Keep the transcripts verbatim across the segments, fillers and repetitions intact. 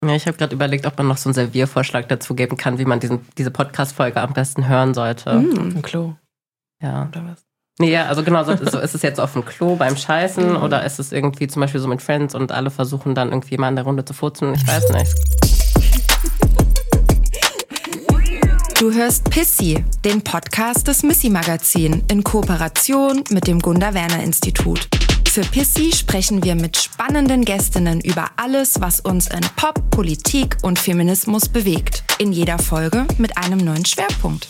Ja, ich habe gerade überlegt, ob man noch so einen Serviervorschlag dazu geben kann, wie man diesen, diese Podcast-Folge am besten hören sollte. Mm, ein Klo. Ja. Oder was? Nee, ja, also genau, so, so ist es jetzt auf dem Klo beim Scheißen mhm. oder ist es irgendwie zum Beispiel so mit Friends und alle versuchen dann irgendwie mal in der Runde zu furzen? Ich weiß nicht. Du hörst Pissy, den Podcast des Missy-Magazin in Kooperation mit dem Gunda-Werner-Institut. Für Pissy sprechen wir mit spannenden Gästinnen über alles, was uns in Pop, Politik und Feminismus bewegt. In jeder Folge mit einem neuen Schwerpunkt.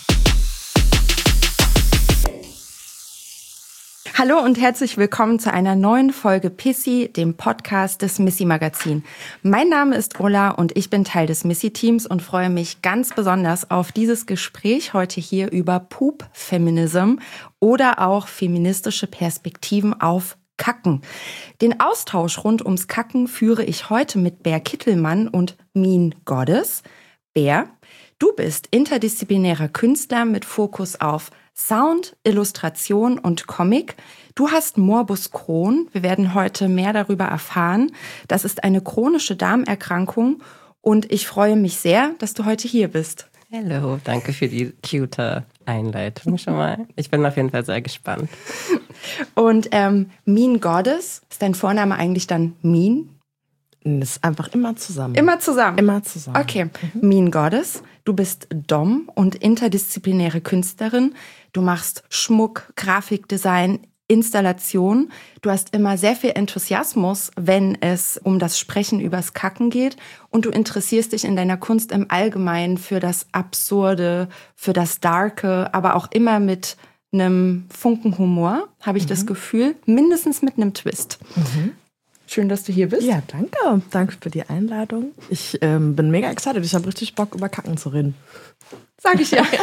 Hallo und herzlich willkommen zu einer neuen Folge Pissy, dem Podcast des Missy-Magazin. Mein Name ist Ulla und ich bin Teil des Missy-Teams und freue mich ganz besonders auf dieses Gespräch heute hier über Poop-Feminism oder auch feministische Perspektiven auf Kacken. Den Austausch rund ums Kacken führe ich heute mit Bär Kittelmann und Mean Goddess. Bär, du bist interdisziplinärer Künstler mit Fokus auf Sound, Illustration und Comic. Du hast Morbus Crohn. Wir werden heute mehr darüber erfahren. Das ist eine chronische Darmerkrankung und ich freue mich sehr, dass du heute hier bist. Hallo, danke für die cute Einleitung schon mal. Ich bin auf jeden Fall sehr gespannt. Und ähm, Mean Goddess, ist dein Vorname eigentlich dann Mean? Das ist einfach immer zusammen. Immer zusammen? Immer zusammen. Okay, mhm. Mean Goddess, du bist Dom und interdisziplinäre Künstlerin. Du machst Schmuck, Grafikdesign, Installation. Du hast immer sehr viel Enthusiasmus, wenn es um das Sprechen übers Kacken geht. Und du interessierst dich in deiner Kunst im Allgemeinen für das Absurde, für das Darke, aber auch immer mit einem Funken Humor, habe ich mhm. das Gefühl, mindestens mit einem Twist. Mhm. Schön, dass du hier bist. Ja, danke. Danke für die Einladung. Ich ähm, bin mega excited. Ich habe richtig Bock, über Kacken zu reden. Sag ich ja.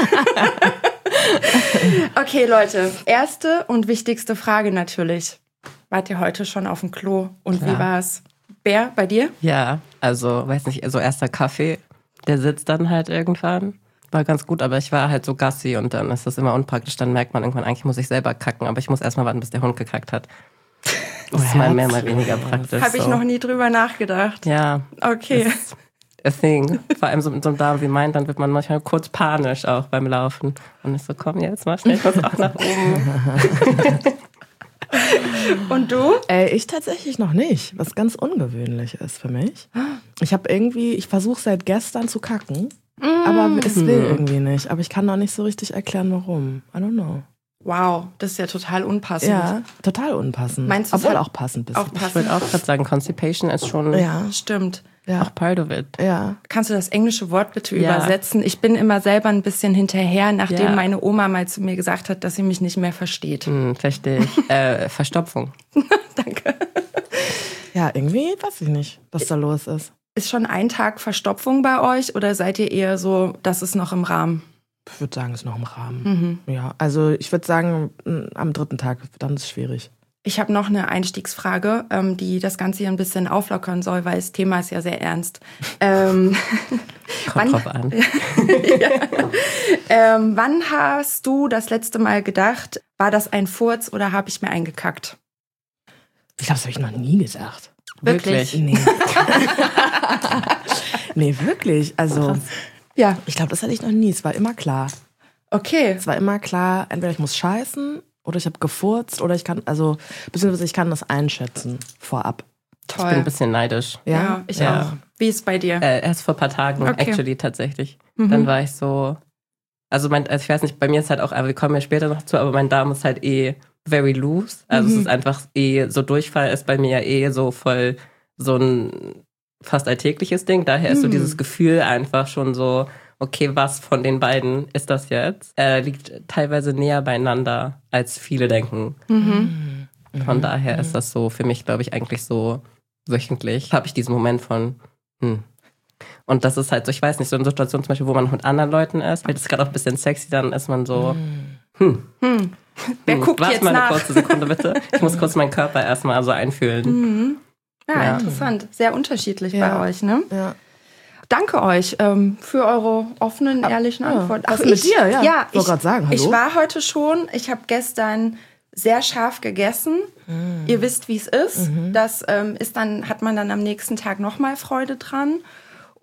Okay, Leute. Erste und wichtigste Frage natürlich. Wart ihr heute schon auf dem Klo? Und Klar. Wie war's? Bär, bei dir? Ja, also, weiß nicht, so erster Kaffee, der sitzt dann halt irgendwann. War ganz gut, aber ich war halt so Gassi und dann ist das immer unpraktisch. Dann merkt man irgendwann, eigentlich muss ich selber kacken, aber ich muss erstmal warten, bis der Hund gekackt hat. Das ist mal mehr, mal weniger praktisch. Habe ich so. noch nie drüber nachgedacht. Ja. Okay. A thing. Vor allem so mit so einem Darm wie mein, dann wird man manchmal kurz panisch auch beim Laufen. Und ich so, komm jetzt mal schnell kurz auch nach oben. Und du? Äh, ich tatsächlich noch nicht, was ganz ungewöhnlich ist für mich. Ich habe irgendwie, ich versuche seit gestern zu kacken, mm. aber es will irgendwie nicht. Aber ich kann noch nicht so richtig erklären, warum. I don't know. Wow, das ist ja total unpassend. Ja, total unpassend. Meinst du, obwohl halt auch passend bist. Auch passend. Ich würde auch gerade sagen, Constipation ist schon ja, stimmt. Ja. Auch part of it. Ja. Kannst du das englische Wort bitte ja. übersetzen? Ich bin immer selber ein bisschen hinterher, nachdem ja. meine Oma mal zu mir gesagt hat, dass sie mich nicht mehr versteht. Hm, verstehe ich. äh, Verstopfung. Danke. Ja, irgendwie weiß ich nicht, was da los ist. Ist schon ein Tag Verstopfung bei euch oder seid ihr eher so, das ist noch im Rahmen? Ich würde sagen, es ist noch im Rahmen. Mhm. Ja, also ich würde sagen, am dritten Tag, dann ist es schwierig. Ich habe noch eine Einstiegsfrage, ähm, die das Ganze hier ein bisschen auflockern soll, weil das Thema ist ja sehr ernst. Ähm, Kommt wann, drauf an. ja. ähm, wann hast du das letzte Mal gedacht, war das ein Furz oder habe ich mir eingekackt? Ich glaube, das habe ich noch nie gesagt. Wirklich? Nee. Nee, wirklich. Also, ja. Ich glaube, das hatte ich noch nie. Es war immer klar. Okay. Es war immer klar, entweder ich muss scheißen oder ich habe gefurzt oder ich kann, also, beziehungsweise ich kann das einschätzen vorab. Toll. Ich bin ein bisschen neidisch. Ja, ja ich ja. auch. Wie ist es bei dir? Äh, erst vor ein paar Tagen, okay. actually, tatsächlich. Mhm. Dann war ich so, also, mein, also ich weiß nicht, bei mir ist halt auch, wir kommen ja später noch zu, aber mein Darm ist halt eh very loose. Also mhm. es ist einfach eh, so Durchfall ist bei mir eh so voll so ein fast alltägliches Ding. Daher ist mhm. so dieses Gefühl einfach schon so, okay, was von den beiden ist das jetzt? Äh, liegt teilweise näher beieinander, als viele denken. Mhm. Von mhm. daher mhm. ist das so, für mich glaube ich eigentlich so wöchentlich, habe ich diesen Moment von, hm. Und das ist halt so, ich weiß nicht, so eine Situation zum Beispiel, wo man mit anderen Leuten ist, weil das ist gerade auch ein bisschen sexy, dann ist man so, hm. hm. Wer hm. guckt Warte jetzt mal nach? eine kurze Sekunde bitte. Ich muss kurz meinen Körper erstmal so einfühlen. Mhm. Ja, Ja. interessant. Sehr unterschiedlich Ja. bei euch, ne? Ja. Danke euch ähm, für eure offenen, ehrlichen Ja. Antworten. Was mit dir? Ja, ja ich wollte gerade sagen, hallo. Ich war heute schon, ich habe gestern sehr scharf gegessen. Mm. Ihr wisst, wie es ist. Mhm. Das ähm, ist dann, hat man dann am nächsten Tag nochmal Freude dran.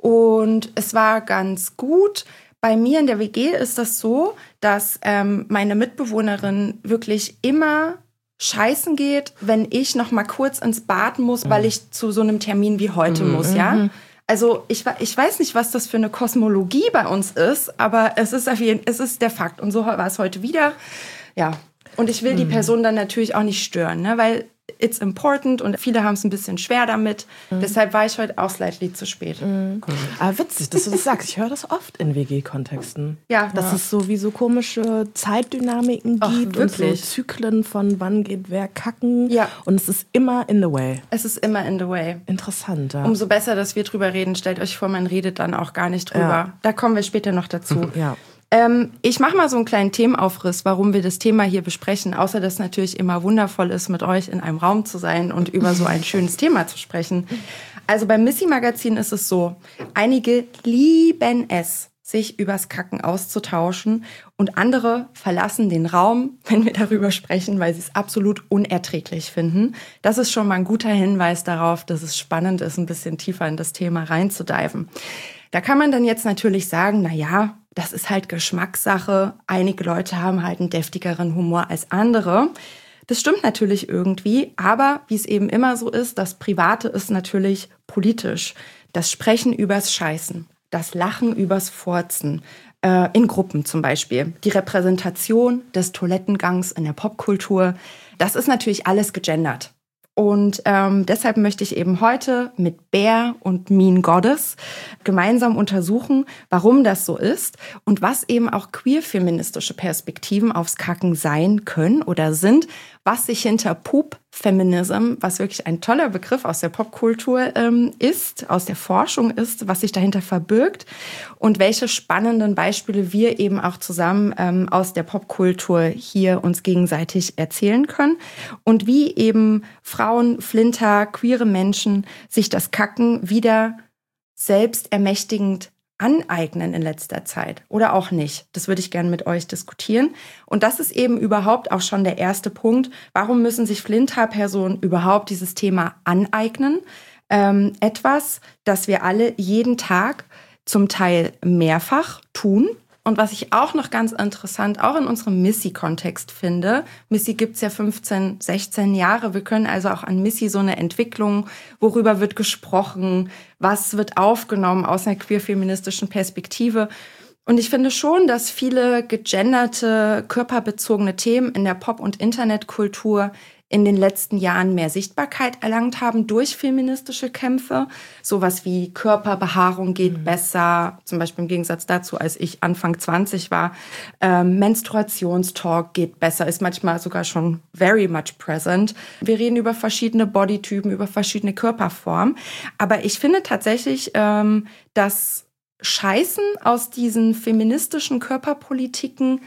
Und es war ganz gut. Bei mir in der W G ist das so, dass ähm, meine Mitbewohnerin wirklich immer scheißen geht, wenn ich noch mal kurz ins Bad muss, mhm. weil ich zu so einem Termin wie heute mhm. muss, ja. Also ich, ich weiß nicht, was das für eine Kosmologie bei uns ist, aber es ist auf jeden, es ist der Fakt. Und so war es heute wieder. Ja. Und ich will mhm. die Person dann natürlich auch nicht stören, ne? Weil it's important und viele haben es ein bisschen schwer damit. Mhm. Deshalb war ich heute auch slightly zu spät. Mhm. Cool. Aber witzig, dass du das sagst. Ich höre das oft in W G-Kontexten. Ja. Dass ja. es so wie so komische Zeitdynamiken Ach, gibt wirklich? und so Zyklen von wann geht wer kacken. Ja. Und es ist immer in the way. Es ist immer in the way. Interessant, ja. Umso besser, dass wir drüber reden. Stellt euch vor, man redet dann auch gar nicht drüber. Ja. Da kommen wir später noch dazu. Ja. Ähm, ich mache mal so einen kleinen Themenaufriss, warum wir das Thema hier besprechen, außer dass es natürlich immer wundervoll ist, mit euch in einem Raum zu sein und über so ein schönes Thema zu sprechen. Also beim Missy Magazin ist es so, einige lieben es, sich übers Kacken auszutauschen und andere verlassen den Raum, wenn wir darüber sprechen, weil sie es absolut unerträglich finden. Das ist schon mal ein guter Hinweis darauf, dass es spannend ist, ein bisschen tiefer in das Thema reinzudiven. Da kann man dann jetzt natürlich sagen, na ja, das ist halt Geschmackssache. Einige Leute haben halt einen deftigeren Humor als andere. Das stimmt natürlich irgendwie, aber wie es eben immer so ist, das Private ist natürlich politisch. Das Sprechen übers Scheißen, das Lachen übers Furzen, äh, in Gruppen zum Beispiel. Die Repräsentation des Toilettengangs in der Popkultur, das ist natürlich alles gegendert. Und ähm, deshalb möchte ich eben heute mit Bear und Mean Goddess gemeinsam untersuchen, warum das so ist und was eben auch queer-feministische Perspektiven aufs Kacken sein können oder sind, was sich hinter Poop-Feminism, was wirklich ein toller Begriff aus der Popkultur ähm, ist, aus der Forschung ist, was sich dahinter verbirgt und welche spannenden Beispiele wir eben auch zusammen ähm, aus der Popkultur hier uns gegenseitig erzählen können und wie eben Frauen, Flinter, queere Menschen sich das Kacken wieder selbstermächtigend aneignen in letzter Zeit oder auch nicht. Das würde ich gerne mit euch diskutieren. Und das ist eben überhaupt auch schon der erste Punkt. Warum müssen sich Flinter-Personen überhaupt dieses Thema aneignen? Ähm, etwas, das wir alle jeden Tag zum Teil mehrfach tun. Und was ich auch noch ganz interessant, auch in unserem Missy-Kontext finde, Missy gibt's ja fünfzehn, sechzehn Jahre, wir können also auch an Missy so eine Entwicklung, worüber wird gesprochen, was wird aufgenommen aus einer queer-feministischen Perspektive. Und ich finde schon, dass viele gegenderte, körperbezogene Themen in der Pop- und Internetkultur in den letzten Jahren mehr Sichtbarkeit erlangt haben durch feministische Kämpfe. Sowas wie Körperbehaarung geht mhm. besser, zum Beispiel im Gegensatz dazu, als ich Anfang zwanzig war. Ähm, Menstruationstalk geht besser, ist manchmal sogar schon very much present. Wir reden über verschiedene Bodytypen, über verschiedene Körperformen. Aber ich finde tatsächlich, ähm, dass Scheißen aus diesen feministischen Körperpolitiken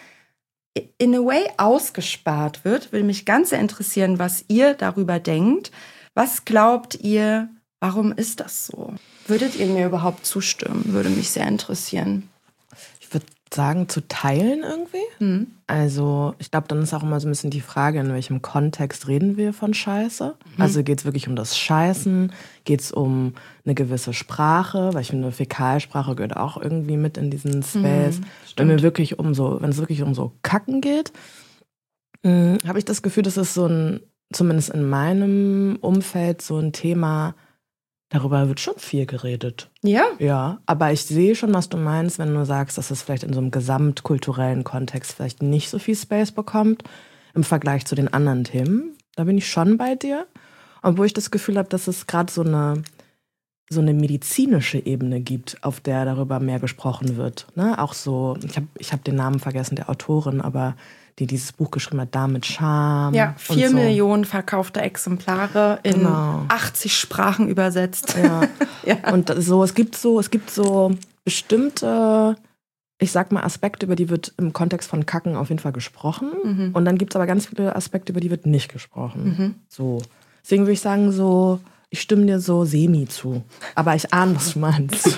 in a way ausgespart wird. Will mich ganz sehr interessieren, was ihr darüber denkt. Was glaubt ihr, warum ist das so? Würdet ihr mir überhaupt zustimmen? Würde mich sehr interessieren. Ich würde sagen, zu teilen irgendwie. Hm. Also ich glaube, dann ist auch immer so ein bisschen die Frage, in welchem Kontext reden wir von Scheiße? Hm. Also geht es wirklich um das Scheißen? Geht es um eine gewisse Sprache? Weil ich finde, Fäkalsprache gehört auch irgendwie mit in diesen Space. Hm, wenn wir wirklich um so, wenn es wirklich um so Kacken geht, hm, habe ich das Gefühl, dass es so ein, zumindest in meinem Umfeld, so ein Thema, darüber wird schon viel geredet. Ja? Ja, aber ich sehe schon, was du meinst, wenn du sagst, dass es vielleicht in so einem gesamtkulturellen Kontext vielleicht nicht so viel Space bekommt im Vergleich zu den anderen Themen. Da bin ich schon bei dir. Obwohl ich das Gefühl habe, dass es gerade so eine, so eine medizinische Ebene gibt, auf der darüber mehr gesprochen wird. Ne? Auch so, ich habe ich hab den Namen vergessen, der Autorin, aber die dieses Buch geschrieben hat, Dame mit Charme. Ja, vier so. Millionen verkaufte Exemplare in genau. achtzig Sprachen übersetzt. Ja. ja. Und so, es gibt so, es gibt so bestimmte, ich sag mal, Aspekte, über die wird im Kontext von Kacken auf jeden Fall gesprochen. Mhm. Und dann gibt es aber ganz viele Aspekte, über die wird nicht gesprochen. Mhm. So. Deswegen würde ich sagen, so, ich stimme dir so semi zu. Aber ich ahne, was du meinst.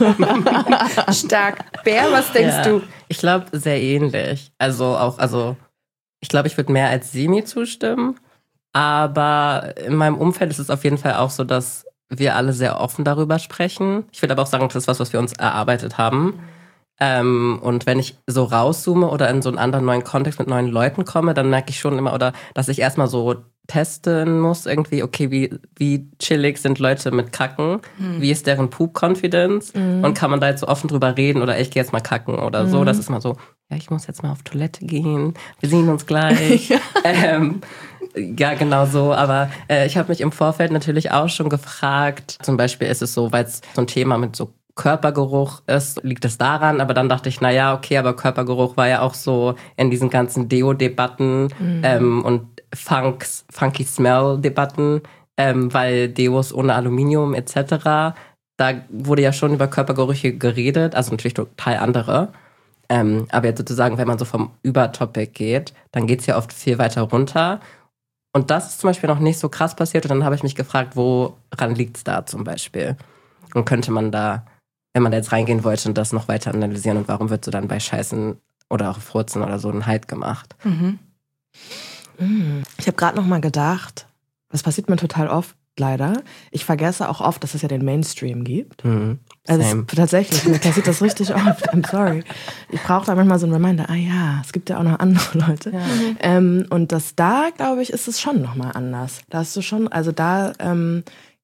Stark. Bär, was denkst ja, du? Ich glaube, sehr ähnlich. Also auch, also ich glaube, ich würde mehr als semi zustimmen. Aber in meinem Umfeld ist es auf jeden Fall auch so, dass wir alle sehr offen darüber sprechen. Ich würde aber auch sagen, das ist was, was wir uns erarbeitet haben. Mhm. Ähm, und wenn ich so rauszoome oder in so einen anderen neuen Kontext mit neuen Leuten komme, dann merke ich schon immer, oder dass ich erstmal so testen muss, irgendwie, okay, wie, wie chillig sind Leute mit Kacken? Mhm. Wie ist deren Poop-Confidence? Mhm. Und kann man da jetzt so offen drüber reden oder ich gehe jetzt mal kacken oder mhm. so? Das ist mal so, ja, ich muss jetzt mal auf Toilette gehen, wir sehen uns gleich. ähm, ja, genau so. Aber äh, ich habe mich im Vorfeld natürlich auch schon gefragt, zum Beispiel ist es so, weil es so ein Thema mit so Körpergeruch ist, liegt es daran, aber dann dachte ich, naja, okay, aber Körpergeruch war ja auch so in diesen ganzen Deo-Debatten mhm. ähm, und Funks, Funky Smell-Debatten, ähm, weil Deos ohne Aluminium et cetera, da wurde ja schon über Körpergerüche geredet, also natürlich total andere. Ähm, aber jetzt sozusagen, wenn man so vom Übertopic geht, dann geht's ja oft viel weiter runter. Und das ist zum Beispiel noch nicht so krass passiert. Und dann habe ich mich gefragt, woran liegt's da zum Beispiel? Und könnte man da, wenn man da jetzt reingehen wollte und das noch weiter analysieren, und warum wird so dann bei Scheißen oder auch Furzen oder so ein Halt gemacht? Mhm. Ich habe gerade noch mal gedacht, das passiert mir total oft, leider. Ich vergesse auch oft, dass es ja den Mainstream gibt. Mhm. Also es, tatsächlich, mir passiert das richtig oft. I'm sorry. Ich brauche da manchmal so einen Reminder, ah ja, es gibt ja auch noch andere Leute. Ja. Mhm. Ähm, und das da, glaube ich, ist es schon noch mal anders. Da hast du schon, also da, ähm,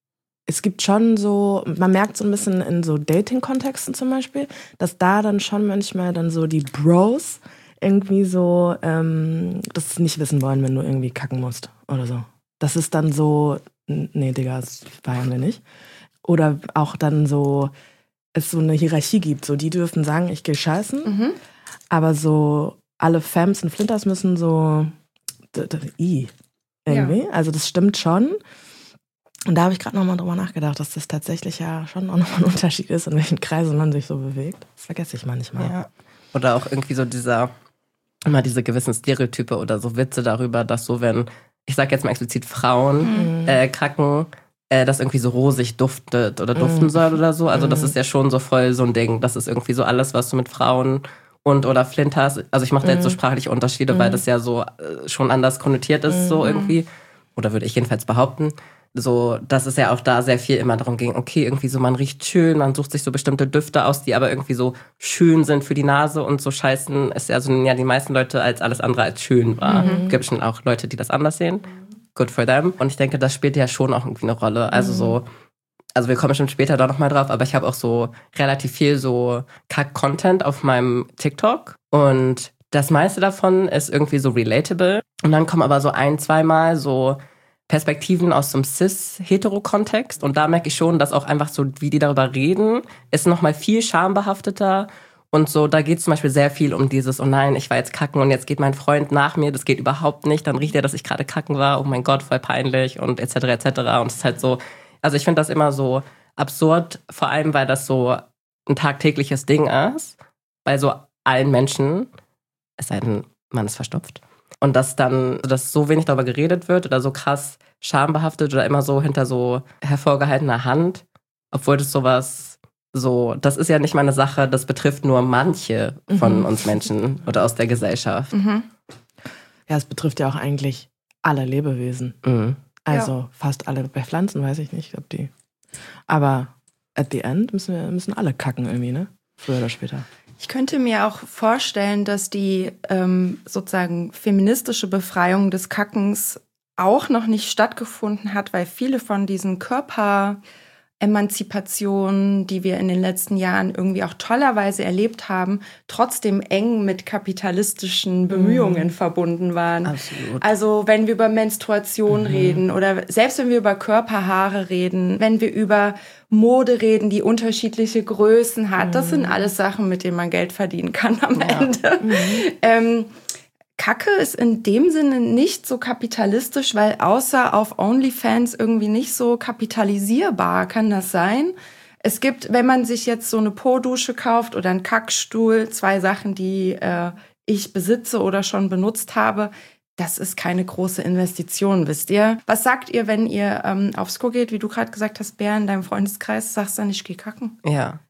es gibt schon so, man merkt so ein bisschen in so Dating-Kontexten zum Beispiel, dass da dann schon manchmal dann so die Bros irgendwie so ähm, das nicht wissen wollen, wenn du irgendwie kacken musst oder so. Das ist dann so, nee, Digga, das feiern wir nicht. Oder auch dann so, es so eine Hierarchie gibt. So, die dürfen sagen, ich gehe scheißen, mhm. aber so alle Femmes und Flinters müssen so d- d- i irgendwie. Ja. Also das stimmt schon. Und da habe ich gerade nochmal drüber nachgedacht, dass das tatsächlich ja schon auch nochmal ein Unterschied ist, in welchen Kreisen man sich so bewegt. Das vergesse ich manchmal. Ja. Oder auch irgendwie so dieser, immer diese gewissen Stereotype oder so Witze darüber, dass so, wenn, ich sag jetzt mal explizit Frauen mhm. äh, kacken, äh, das irgendwie so rosig duftet oder duften mhm. soll oder so. Also das ist ja schon so voll so ein Ding. Das ist irgendwie so alles, was du mit Frauen und oder Flinters, also ich mache da jetzt so sprachliche Unterschiede, mhm. weil das ja so äh, schon anders konnotiert ist, mhm. so irgendwie. Oder würde ich jedenfalls behaupten. So, dass es ja auch da sehr viel immer darum ging, okay, irgendwie so, man riecht schön, man sucht sich so bestimmte Düfte aus, die aber irgendwie so schön sind für die Nase und so scheißen ist ja so, ja, die meisten Leute als alles andere als schön war. Mhm. Gibt schon auch Leute, die das anders sehen. Good for them. Und ich denke, das spielt ja schon auch irgendwie eine Rolle. Also so, also wir kommen schon später da nochmal drauf, aber ich habe auch so relativ viel so Kack-Content auf meinem TikTok und das meiste davon ist irgendwie so relatable. Und dann kommen aber so ein, zweimal so Perspektiven aus so einem Cis-Hetero-Kontext. Und da merke ich schon, dass auch einfach so, wie die darüber reden, ist nochmal viel schambehafteter. Und so, da geht es zum Beispiel sehr viel um dieses, oh nein, ich war jetzt kacken und jetzt geht mein Freund nach mir, das geht überhaupt nicht. Dann riecht er, dass ich gerade kacken war, oh mein Gott, voll peinlich und et cetera et cetera. Und es ist halt so, also ich finde das immer so absurd, vor allem, weil das so ein tagtägliches Ding ist, bei so allen Menschen, es sei denn, man ist verstopft. Und dass dann, dass so wenig darüber geredet wird oder so krass schambehaftet oder immer so hinter so hervorgehaltener Hand, obwohl das sowas so, das ist ja nicht mal eine Sache, das betrifft nur manche von mhm. uns Menschen oder aus der Gesellschaft. Mhm. Ja, es betrifft ja auch eigentlich alle Lebewesen. Mhm. Also ja. fast alle. Bei Pflanzen weiß ich nicht, ob die. Aber at the end müssen wir müssen alle kacken irgendwie, ne? Früher oder später. Ich könnte mir auch vorstellen, dass die ähm, sozusagen feministische Befreiung des Kackens auch noch nicht stattgefunden hat, weil viele von diesen Körperemanzipationen, die wir in den letzten Jahren irgendwie auch tollerweise erlebt haben, trotzdem eng mit kapitalistischen Bemühungen mhm. verbunden waren. Absolut. Also wenn wir über Menstruation mhm. reden oder selbst wenn wir über Körperhaare reden, wenn wir über Mode reden, die unterschiedliche Größen hat. Das sind alles Sachen, mit denen man Geld verdienen kann am ja. Ende. Mhm. Ähm, Kacke ist in dem Sinne nicht so kapitalistisch, weil außer auf OnlyFans irgendwie nicht so kapitalisierbar. Kann das sein? Es gibt, wenn man sich jetzt so eine Po-Dusche kauft oder einen Kackstuhl, zwei Sachen, die äh, ich besitze oder schon benutzt habe, das ist keine große Investition, wisst ihr? Was sagt ihr, wenn ihr ähm, aufs Klo geht, wie du gerade gesagt hast, Bär, in deinem Freundeskreis, sagst du dann, ich geh kacken? Ja. Ja.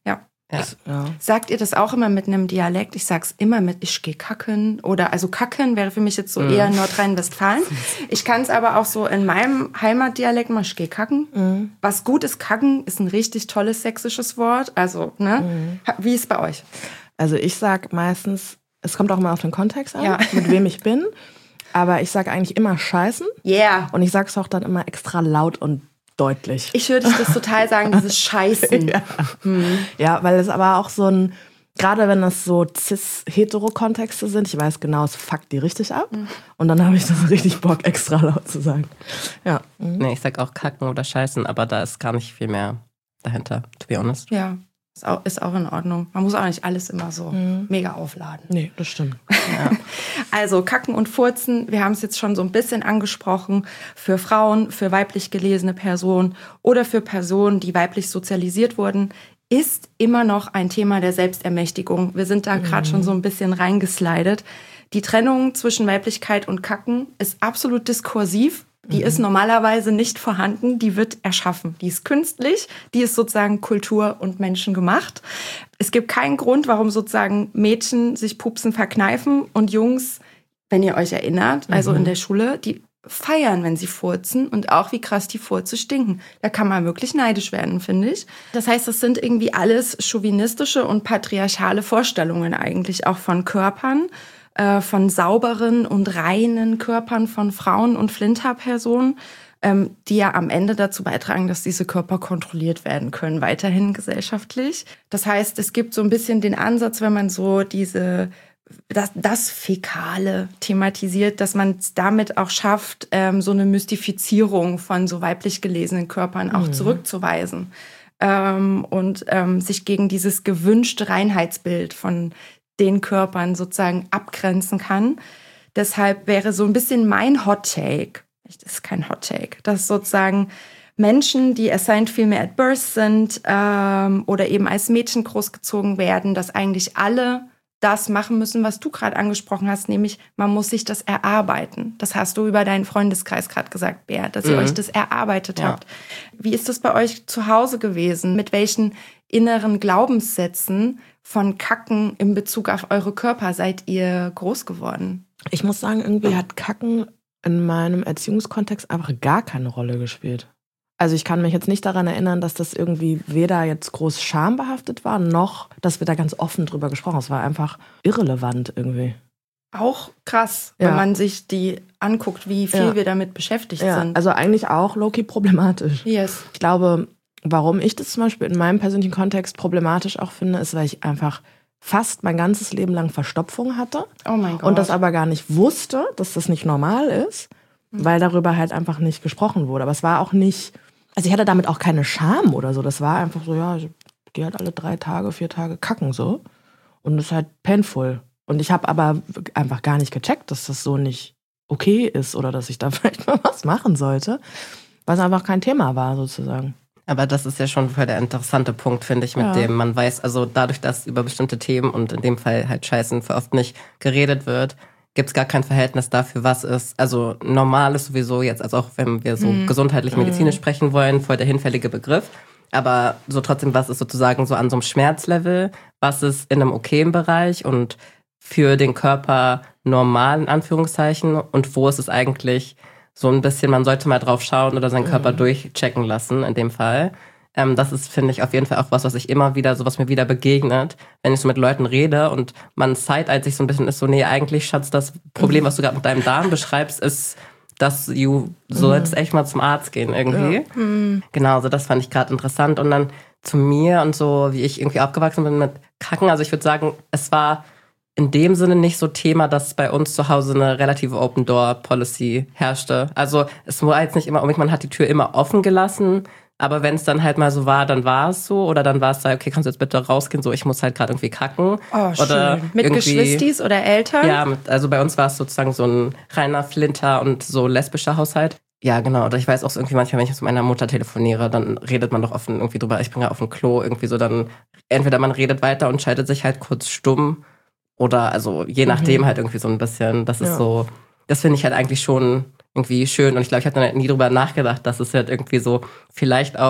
Ja. Ja. Sagt ihr das auch immer mit einem Dialekt? Ich sag's immer mit ich geh kacken oder also kacken wäre für mich jetzt so mhm. eher Nordrhein-Westfalen. Ich kann es aber auch so in meinem Heimatdialekt mal ich geh kacken. Mhm. Was gut ist, kacken ist ein richtig tolles sächsisches Wort. Also, ne? Mhm. Wie ist es bei euch? Also ich sag meistens, es kommt auch mal auf den Kontext an, ja. mit wem ich bin. Aber ich sage eigentlich immer scheißen. Yeah. Und ich sage es auch dann immer extra laut und deutlich. Ich würde das total sagen, dieses Scheißen. ja. Hm. ja, weil es aber auch so ein, gerade wenn das so cis-hetero-Kontexte sind, ich weiß genau, es fuckt die richtig ab. Mhm. Und dann habe ich das richtig Bock, extra laut zu sagen. Ja. Mhm. Nee, ich sag auch kacken oder scheißen, aber da ist gar nicht viel mehr dahinter, to be honest. Ja. Ist auch, ist auch in Ordnung. Man muss auch nicht alles immer so mhm. mega aufladen. Nee, das stimmt. Ja. Also Kacken und Furzen, wir haben es jetzt schon so ein bisschen angesprochen, für Frauen, für weiblich gelesene Personen oder für Personen, die weiblich sozialisiert wurden, ist immer noch ein Thema der Selbstermächtigung. Wir sind da mhm. gerade schon so ein bisschen reingeslidet. Die Trennung zwischen Weiblichkeit und Kacken ist absolut diskursiv. Die ist normalerweise nicht vorhanden, die wird erschaffen. Die ist künstlich, die ist sozusagen Kultur und Menschen gemacht. Es gibt keinen Grund, warum sozusagen Mädchen sich Pupsen verkneifen und Jungs, wenn ihr euch erinnert, also mhm. in der Schule, die feiern, wenn sie furzen und auch wie krass die Furze stinken. Da kann man wirklich neidisch werden, finde ich. Das heißt, das sind irgendwie alles chauvinistische und patriarchale Vorstellungen eigentlich auch von Körpern, von sauberen und reinen Körpern von Frauen und Flinterpersonen, ähm, die ja am Ende dazu beitragen, dass diese Körper kontrolliert werden können, weiterhin gesellschaftlich. Das heißt, es gibt so ein bisschen den Ansatz, wenn man so diese das, das Fäkale thematisiert, dass man es damit auch schafft, ähm, so eine Mystifizierung von so weiblich gelesenen Körpern auch mhm. zurückzuweisen ähm, und ähm, sich gegen dieses gewünschte Reinheitsbild von den Körpern sozusagen abgrenzen kann. Deshalb wäre so ein bisschen mein Hot Take, das ist kein Hot Take, dass sozusagen Menschen, die assigned female at birth sind ähm, oder eben als Mädchen großgezogen werden, dass eigentlich alle das machen müssen, was du gerade angesprochen hast, nämlich man muss sich das erarbeiten. Das hast du über deinen Freundeskreis gerade gesagt, Bea, dass ihr mhm. euch das erarbeitet ja. habt. Wie ist das bei euch zu Hause gewesen? Mit welchen inneren Glaubenssätzen von Kacken in Bezug auf eure Körper seid ihr groß geworden? Ich muss sagen, irgendwie hat Kacken in meinem Erziehungskontext einfach gar keine Rolle gespielt. Also ich kann mich jetzt nicht daran erinnern, dass das irgendwie weder jetzt groß schambehaftet war, noch, dass wir da ganz offen drüber gesprochen haben. Es war einfach irrelevant irgendwie. Auch krass, ja. wenn man sich die anguckt, wie viel ja. wir damit beschäftigt ja. sind. Also eigentlich auch low-key problematisch. Yes. Ich glaube, warum ich das zum Beispiel in meinem persönlichen Kontext problematisch auch finde, ist, weil ich einfach fast mein ganzes Leben lang Verstopfung hatte. Oh mein Gott. Und das aber gar nicht wusste, dass das nicht normal ist, mhm. weil darüber halt einfach nicht gesprochen wurde. Aber es war auch nicht, also ich hatte damit auch keine Scham oder so. Das war einfach so, ja, ich gehe halt alle drei Tage, vier Tage kacken so. Und das ist halt painful. Und ich habe aber einfach gar nicht gecheckt, dass das so nicht okay ist oder dass ich da vielleicht mal was machen sollte, was einfach kein Thema war sozusagen. Aber das ist ja schon voll der interessante Punkt, finde ich, mit ja. dem man weiß, also dadurch, dass über bestimmte Themen und in dem Fall halt Scheißen für oft nicht geredet wird, gibt es gar kein Verhältnis dafür, was ist. Also normal ist sowieso jetzt, also auch wenn wir so mhm. gesundheitlich, medizinisch mhm. sprechen wollen, voll der hinfällige Begriff. Aber so trotzdem, was ist sozusagen so an so einem Schmerzlevel, was ist in einem okayen Bereich und für den Körper normal, in Anführungszeichen, und wo ist es eigentlich so ein bisschen, man sollte mal drauf schauen oder seinen Körper mhm. durchchecken lassen, in dem Fall. Ähm, das ist, finde ich, auf jeden Fall auch was, was ich immer wieder, so was mir wieder begegnet, wenn ich so mit Leuten rede und man side-eyed so ein bisschen ist so, nee, eigentlich, Schatz, das Problem, was du gerade mit deinem Darm beschreibst, ist, dass du sollst mhm. echt mal zum Arzt gehen irgendwie. Ja. Mhm. Genau, so das fand ich gerade interessant. Und dann zu mir und so, wie ich irgendwie aufgewachsen bin mit Kacken. Also ich würde sagen, es war in dem Sinne nicht so Thema, dass bei uns zu Hause eine relative Open-Door-Policy herrschte. Also es war jetzt nicht immer, man hat die Tür immer offen gelassen, aber wenn es dann halt mal so war, dann war es so. Oder dann war es da, okay, kannst du jetzt bitte rausgehen, so ich muss halt gerade irgendwie kacken. Oh, oder schön. Mit Geschwistis oder Eltern? Ja, mit, also bei uns war es sozusagen so ein reiner Flinter und so lesbischer Haushalt. Ja, genau. Oder ich weiß auch so irgendwie manchmal, wenn ich mit meiner Mutter telefoniere, dann redet man doch offen irgendwie drüber, ich bin ja auf dem Klo, irgendwie so, dann entweder man redet weiter und schaltet sich halt kurz stumm. Oder also je nachdem mhm. halt irgendwie so ein bisschen, das ist ja. so, das finde ich halt eigentlich schon irgendwie schön. Und ich glaube, ich habe dann halt nie drüber nachgedacht, dass es halt irgendwie so vielleicht auch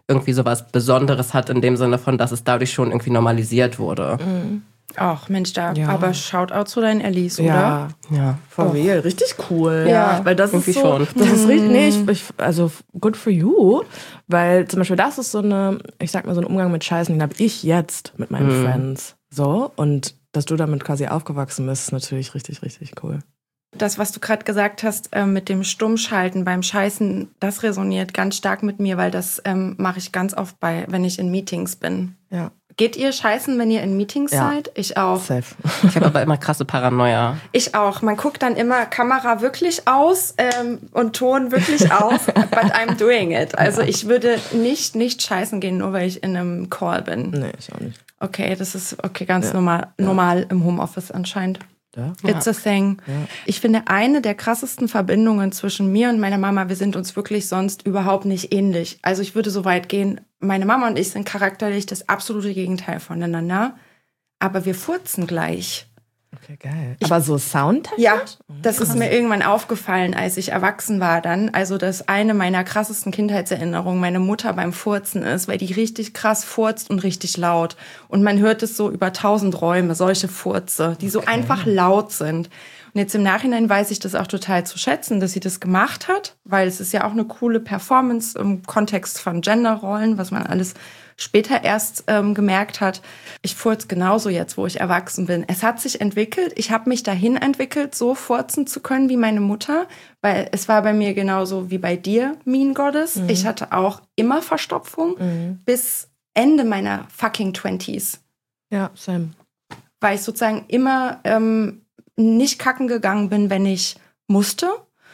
irgendwie sowas Besonderes hat, in dem Sinne von, dass es dadurch schon irgendwie normalisiert wurde. Mhm. Ach, Mensch, da, ja. aber Shoutout zu deinen Ellis, oder? Ja, ja, for real. Richtig cool. Ja, weil das irgendwie ist so, schon. Das ist richtig, nee, ich, ich, also good for you, weil zum Beispiel das ist so eine, ich sag mal, so ein Umgang mit Scheißen, den habe ich jetzt mit meinen mhm. Friends. So, und dass du damit quasi aufgewachsen bist, ist natürlich richtig, richtig cool. Das, was du gerade gesagt hast äh, mit dem Stummschalten beim Scheißen, das resoniert ganz stark mit mir, weil das ähm, mache ich ganz oft, bei, wenn ich in Meetings bin. Ja. Geht ihr scheißen, wenn ihr in Meetings ja. seid? Ich auch. Safe. Ich habe aber immer krasse Paranoia. Ich auch. Man guckt dann immer Kamera wirklich aus ähm, und Ton wirklich aus, but I'm doing it. Also ich würde nicht, nicht scheißen gehen, nur weil ich in einem Call bin. Nee, ich auch nicht. Okay, das ist okay, ganz ja. normal, ja. normal im Homeoffice anscheinend. Ja. It's a thing. Ja. Ich finde, eine der krassesten Verbindungen zwischen mir und meiner Mama, wir sind uns wirklich sonst überhaupt nicht ähnlich. Also ich würde so weit gehen, meine Mama und ich sind charakterlich das absolute Gegenteil voneinander, aber wir furzen gleich. Okay, geil. Ich, aber so soundtechnisch? Ja, das Krass. ist mir irgendwann aufgefallen, als ich erwachsen war dann. Also, dass eine meiner krassesten Kindheitserinnerungen meine Mutter beim Furzen ist, weil die richtig krass furzt und richtig laut. Und man hört es so über tausend Räume, solche Furze, die so okay. einfach laut sind. Und jetzt im Nachhinein weiß ich das auch total zu schätzen, dass sie das gemacht hat, weil es ist ja auch eine coole Performance im Kontext von Genderrollen, was man alles später erst ähm, gemerkt hat. Ich furze genauso jetzt, wo ich erwachsen bin. Es hat sich entwickelt. Ich habe mich dahin entwickelt, so furzen zu können wie meine Mutter, weil es war bei mir genauso wie bei dir, Mean Goddess. Mhm. Ich hatte auch immer Verstopfung mhm. bis Ende meiner fucking Twenties. Ja, same. Weil ich sozusagen immer ähm, nicht kacken gegangen bin, wenn ich musste.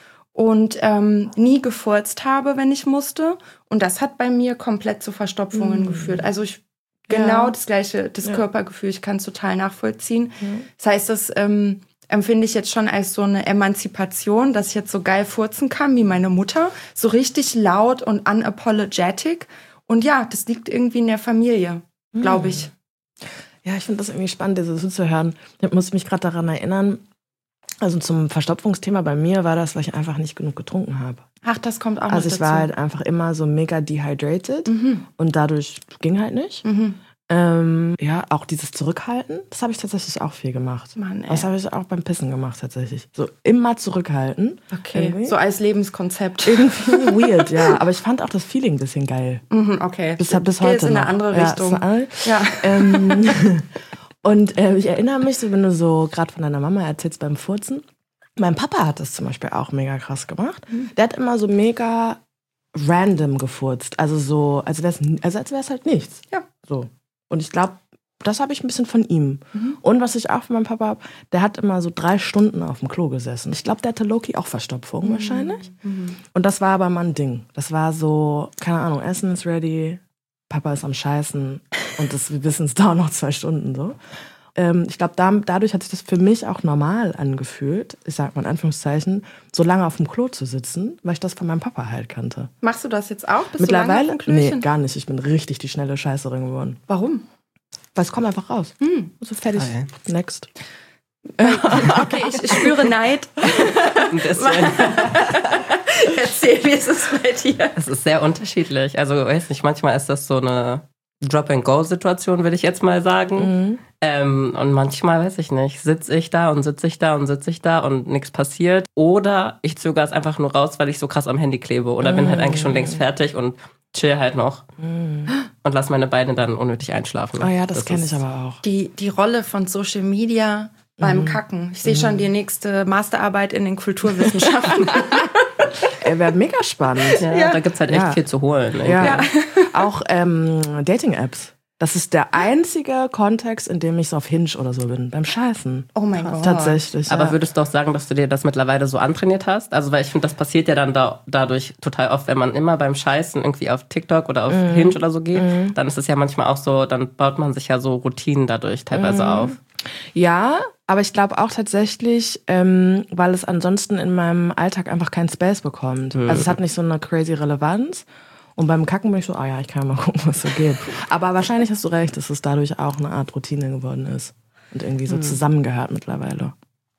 Und ähm, nie gefurzt habe, wenn ich musste. Und das hat bei mir komplett zu Verstopfungen mm. geführt. Also ich genau ja. das gleiche, das ja. Körpergefühl, ich kann es total nachvollziehen. Mhm. Das heißt, das ähm, empfinde ich jetzt schon als so eine Emanzipation, dass ich jetzt so geil furzen kann wie meine Mutter. So richtig laut und unapologetic. Und ja, das liegt irgendwie in der Familie, mm. glaube ich. Ja, ich finde das irgendwie spannend, das zuzuhören. Ich muss mich gerade daran erinnern, also zum Verstopfungsthema bei mir war das, weil ich einfach nicht genug getrunken habe. Ach, das kommt auch also noch dazu. Also ich war halt einfach immer so mega dehydrated mhm. und dadurch ging halt nicht. Mhm. Ähm, ja, auch dieses Zurückhalten, das habe ich tatsächlich auch viel gemacht. Mann, ey. Das habe ich auch beim Pissen gemacht tatsächlich. So immer zurückhalten. Okay, irgendwie. So als Lebenskonzept. Irgendwie weird, ja. Aber ich fand auch das Feeling ein bisschen geil. Mhm, okay. Bis, bis heute Geht in eine andere Richtung. Ja, eine, ja. Ähm, und äh, ich erinnere mich, so, wenn du so gerade von deiner Mama erzählst beim Furzen, mein Papa hat das zum Beispiel auch mega krass gemacht. Mhm. Der hat immer so mega random gefurzt. Also so, als wäre es also als wär's halt nichts. Ja. So. Und ich glaube, das habe ich ein bisschen von ihm. Mhm. Und was ich auch von meinem Papa habe, der hat immer so drei Stunden auf dem Klo gesessen. Ich glaube, der hatte Loki auch Verstopfung mhm. wahrscheinlich. Mhm. Und das war aber mal ein Ding. Das war so, keine Ahnung, Essen ist ready, Papa ist am Scheißen und das, wir wissen, es dauert noch zwei Stunden so. Ähm, ich glaube, da, dadurch hat sich das für mich auch normal angefühlt, ich sag mal in Anführungszeichen, so lange auf dem Klo zu sitzen, weil ich das von meinem Papa halt kannte. Machst du das jetzt auch? Bist Mittlerweile? du lange auf dem Klöchen? Nee, gar nicht. Ich bin richtig die schnelle Scheißerin geworden. Warum? Weil es kommt einfach raus. Hm. So fertig. Okay. Next. Okay, ich, ich spüre Neid. Erzähl, wie ist es bei dir? Es ist sehr unterschiedlich. Also, weiß nicht, manchmal ist das so eine Drop-and-Go-Situation, würde ich jetzt mal sagen. Mhm. Ähm, und manchmal, weiß ich nicht, sitze ich da und sitze ich da und sitze ich da und nichts passiert. Oder ich zögere es einfach nur raus, weil ich so krass am Handy klebe. Oder mhm. bin halt eigentlich schon längst fertig und chill halt noch. Mhm. Und lass meine Beine dann unnötig einschlafen. Oh ja, das, das kenne ich aber auch. Die, die Rolle von Social Media beim mhm. Kacken. Ich sehe mhm. schon die nächste Masterarbeit in den Kulturwissenschaften. Wäre mega spannend. Ja, ja. Da gibt es halt echt ja. viel zu holen. Ja. Ja. Auch ähm, Dating-Apps. Das ist der einzige Kontext, in dem ich so auf Hinge oder so bin. Beim Scheißen. Oh mein Gott. Tatsächlich. Aber ja. würdest du auch sagen, dass du dir das mittlerweile so antrainiert hast? Also, weil ich finde, das passiert ja dann da, dadurch total oft, wenn man immer beim Scheißen irgendwie auf TikTok oder auf mm. Hinge oder so geht, mm. dann ist es ja manchmal auch so, dann baut man sich ja so Routinen dadurch teilweise mm. auf. Ja, aber ich glaube auch tatsächlich, ähm, weil es ansonsten in meinem Alltag einfach keinen Space bekommt. Mm. Also es hat nicht so eine crazy Relevanz. Und beim Kacken bin ich so, ah ja, ich kann mal gucken, was so geht. Aber wahrscheinlich hast du recht, dass es dadurch auch eine Art Routine geworden ist. Und irgendwie so hm. zusammengehört mittlerweile.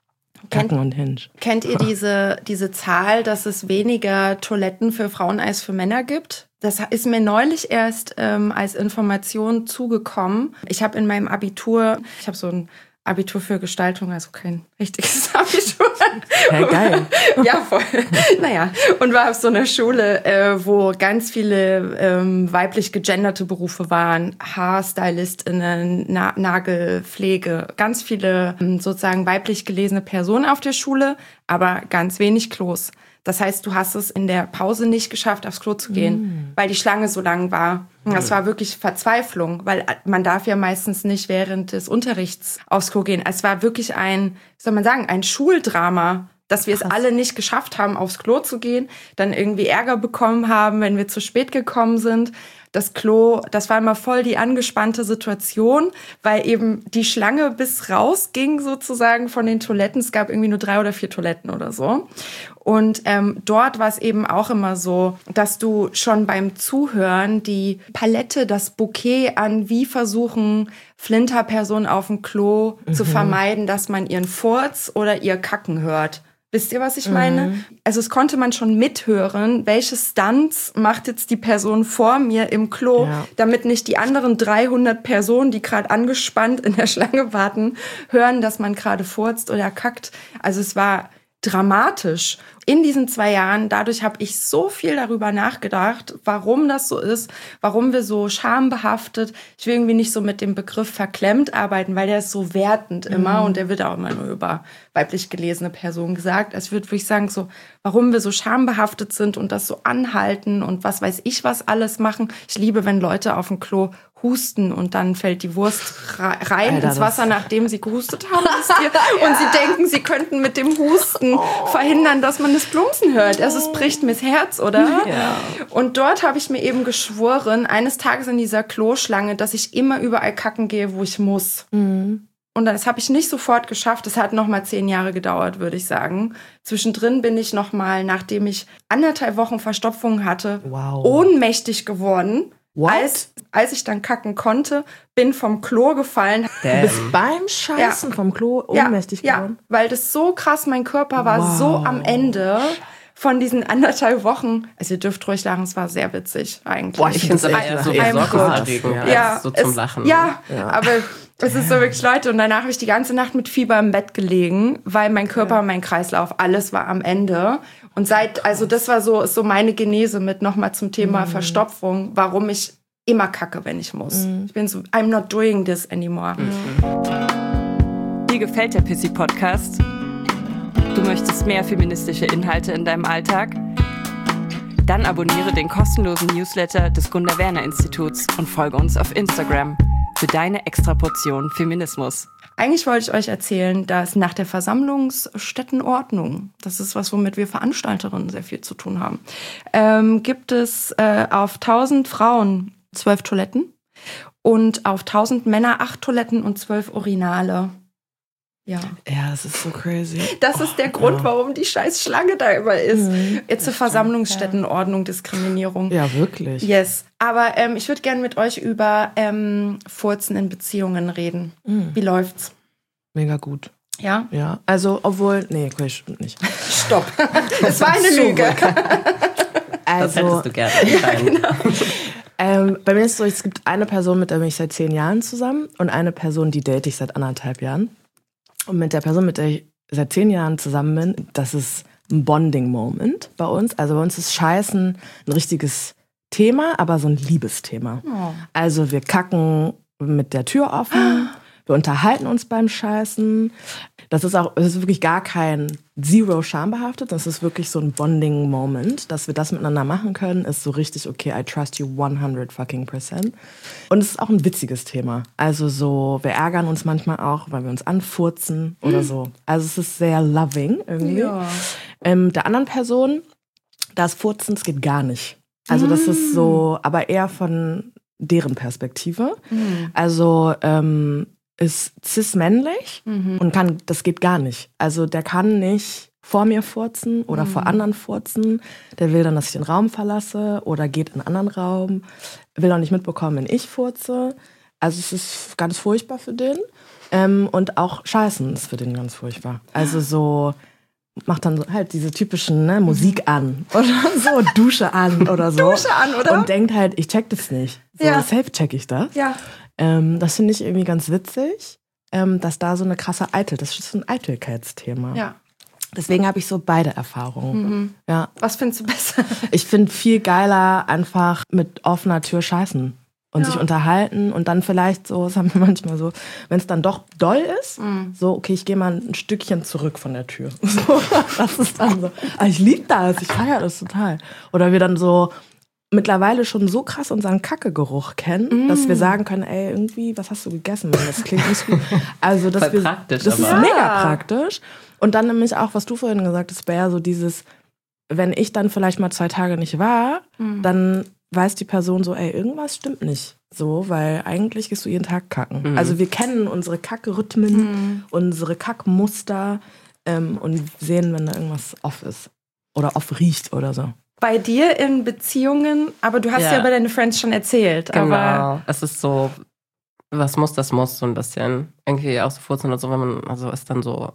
Kacken kennt, und Hinge. Kennt ihr diese, diese Zahl, dass es weniger Toiletten für Frauen als für Männer gibt? Das ist mir neulich erst ähm, als Information zugekommen. Ich habe in meinem Abitur, ich habe so ein Abitur für Gestaltung, also kein richtiges Abitur. Ja, geil. Ja, voll. Naja, und war auf so einer Schule, äh, wo ganz viele ähm, weiblich gegenderte Berufe waren. HaarstylistInnen, Na- Nagelpflege, ganz viele ähm, sozusagen weiblich gelesene Personen auf der Schule, aber ganz wenig Klos. Das heißt, du hast es in der Pause nicht geschafft, aufs Klo zu gehen, mm. weil die Schlange so lang war. Das war wirklich Verzweiflung, weil man darf ja meistens nicht während des Unterrichts aufs Klo gehen. Es war wirklich ein, wie soll man sagen, ein Schuldrama, dass wir es alle nicht geschafft haben, aufs Klo zu gehen, dann irgendwie Ärger bekommen haben, wenn wir zu spät gekommen sind. Das Klo, das war immer voll die angespannte Situation, weil eben die Schlange bis rausging sozusagen von den Toiletten. Es gab irgendwie nur drei oder vier Toiletten oder so. Und ähm, dort war es eben auch immer so, dass du schon beim Zuhören die Palette, das Bouquet an wie versuchen Flinterpersonen auf dem Klo mhm. zu vermeiden, dass man ihren Furz oder ihr Kacken hört. Wisst ihr, was ich meine? Mhm. Also es konnte man schon mithören, welche Stunts macht jetzt die Person vor mir im Klo, ja. damit nicht die anderen dreihundert Personen, die gerade angespannt in der Schlange warten, hören, dass man gerade furzt oder kackt. Also es war dramatisch. In diesen zwei Jahren, dadurch habe ich so viel darüber nachgedacht, warum das so ist, warum wir so schambehaftet, ich will irgendwie nicht so mit dem Begriff verklemmt arbeiten, weil der ist so wertend immer mhm. und der wird auch immer nur über weiblich gelesene Personen gesagt. Also ich würde wirklich sagen, so, warum wir so schambehaftet sind und das so anhalten und was weiß ich was alles machen. Ich liebe, wenn Leute auf dem Klo husten und dann fällt die Wurst rein Alter, ins Wasser, nachdem sie gehustet haben. Und sie denken, sie könnten mit dem Husten oh. verhindern, dass man das Plumpsen hört. Also es bricht mir das Herz, oder? Ja. Und dort habe ich mir eben geschworen, eines Tages in dieser Kloschlange, dass ich immer überall kacken gehe, wo ich muss. Mhm. Und das habe ich nicht sofort geschafft. Das hat noch mal zehn Jahre gedauert, würde ich sagen. Zwischendrin bin ich noch mal, nachdem ich anderthalb Wochen Verstopfung hatte, wow. ohnmächtig geworden. Als, als ich dann kacken konnte, bin vom Klo gefallen. Du bist beim Scheißen ja. vom Klo ohnmächtig ja, geworden? Ja, weil das so krass, mein Körper war wow. so am Ende von diesen anderthalb Wochen. Also ihr dürft ruhig lachen, es war sehr witzig eigentlich. Boah, ich finde es eher so besorgniserregend, ja, ja, so zum es, Lachen. Ja, ja, aber es ist so wirklich, Leute, und danach habe ich die ganze Nacht mit Fieber im Bett gelegen, weil mein Körper, mein Kreislauf, alles war am Ende. Und seit, also das war so, ist so meine Genese mit nochmal zum Thema mhm. Verstopfung, warum ich immer kacke, wenn ich muss. Mhm. Ich bin so, I'm not doing this anymore. Mhm. Dir gefällt der Pissy Podcast? Du möchtest mehr feministische Inhalte in deinem Alltag? Dann abonniere den kostenlosen Newsletter des Gunda Werner Instituts und folge uns auf Instagram für deine Extraportion Feminismus. Eigentlich wollte ich euch erzählen, dass nach der Versammlungsstättenordnung, das ist was, womit wir Veranstalterinnen sehr viel zu tun haben, ähm, gibt es äh, auf tausend Frauen zwölf Toiletten und auf tausend Männer acht Toiletten und zwölf Urinale. Ja. Ja, das ist so crazy. Das ist der Grund, ja. warum die scheiß Schlange da immer ist. Mhm. Jetzt eine Versammlungsstättenordnung, Diskriminierung. Ja, wirklich. Yes. Aber ähm, ich würde gerne mit euch über ähm, Furzen in Beziehungen reden. Mhm. Wie läuft's? Mega gut. Ja? Ja. Also, obwohl, nee, stimmt nicht. Stopp. Das war eine Lüge. Also, das hättest du gerne. Ja, genau. ähm, bei mir ist es so, es gibt eine Person, mit der bin ich seit zehn Jahren zusammen und eine Person, die date ich seit anderthalb Jahren. Und mit der Person, mit der ich seit zehn Jahren zusammen bin, das ist ein Bonding-Moment bei uns. Also bei uns ist Scheißen ein richtiges Thema, aber so ein Liebesthema. Oh. Also wir kacken mit der Tür offen, wir unterhalten uns beim Scheißen. Das ist auch, das ist wirklich gar kein Zero schambehaftet, das ist wirklich so ein Bonding-Moment, dass wir das miteinander machen können, ist so richtig, okay, I trust you hundert fucking percent. Und es ist auch ein witziges Thema. Also so, wir ärgern uns manchmal auch, weil wir uns anfurzen oder so. Also es ist sehr loving irgendwie. Ja. Ähm, der anderen Person, das Furzen, das geht gar nicht. Also das ist so, aber eher von deren Perspektive. Mhm. Also, ähm, ist cis-männlich mhm. und kann, das geht gar nicht. Also der kann nicht vor mir furzen oder mhm. vor anderen furzen. Der will dann, dass ich den Raum verlasse oder geht in einen anderen Raum. Will auch nicht mitbekommen, wenn ich furze. Also es ist ganz furchtbar für den. Ähm, und auch Scheißen ist für den ganz furchtbar. Also so, macht dann so halt diese typischen ne, Musik an oder so, Dusche an oder so. Dusche an, oder? Und denkt halt, ich check das nicht. So, ja. safe check ich das. Ja. Ähm, das finde ich irgendwie ganz witzig, ähm, dass da so eine krasse Eitel, das ist ein Eitelkeitsthema. Ja. Deswegen habe ich so beide Erfahrungen. Mhm. Ja. Was findest du besser? Ich finde viel geiler einfach mit offener Tür scheißen und ja. sich unterhalten und dann vielleicht so, das haben wir manchmal so, wenn es dann doch doll ist, mhm. so, okay, ich gehe mal ein Stückchen zurück von der Tür. So, das ist dann so, aber ich liebe das, ich feiere das total. Oder wir dann so mittlerweile schon so krass unseren Kackegeruch kennen, mm. dass wir sagen können, ey, irgendwie, was hast du gegessen? Das klingt nicht gut. Also, dass Voll wir, praktisch, das aber. ist mega praktisch. Und dann nämlich auch, was du vorhin gesagt hast, wäre so dieses, wenn ich dann vielleicht mal zwei Tage nicht war, mm. dann weiß die Person so, ey, irgendwas stimmt nicht. So, weil eigentlich gehst du jeden Tag kacken. Mm. Also wir kennen unsere Kackrhythmen, mm. unsere Kackmuster ähm, und sehen, wenn da irgendwas off ist. Oder off riecht oder so. Bei dir in Beziehungen, aber du hast ja, ja bei deinen Friends schon erzählt. Genau, aber es ist so, was muss, das muss, so ein bisschen. Irgendwie auch so furzen oder so, wenn man, also ist dann so,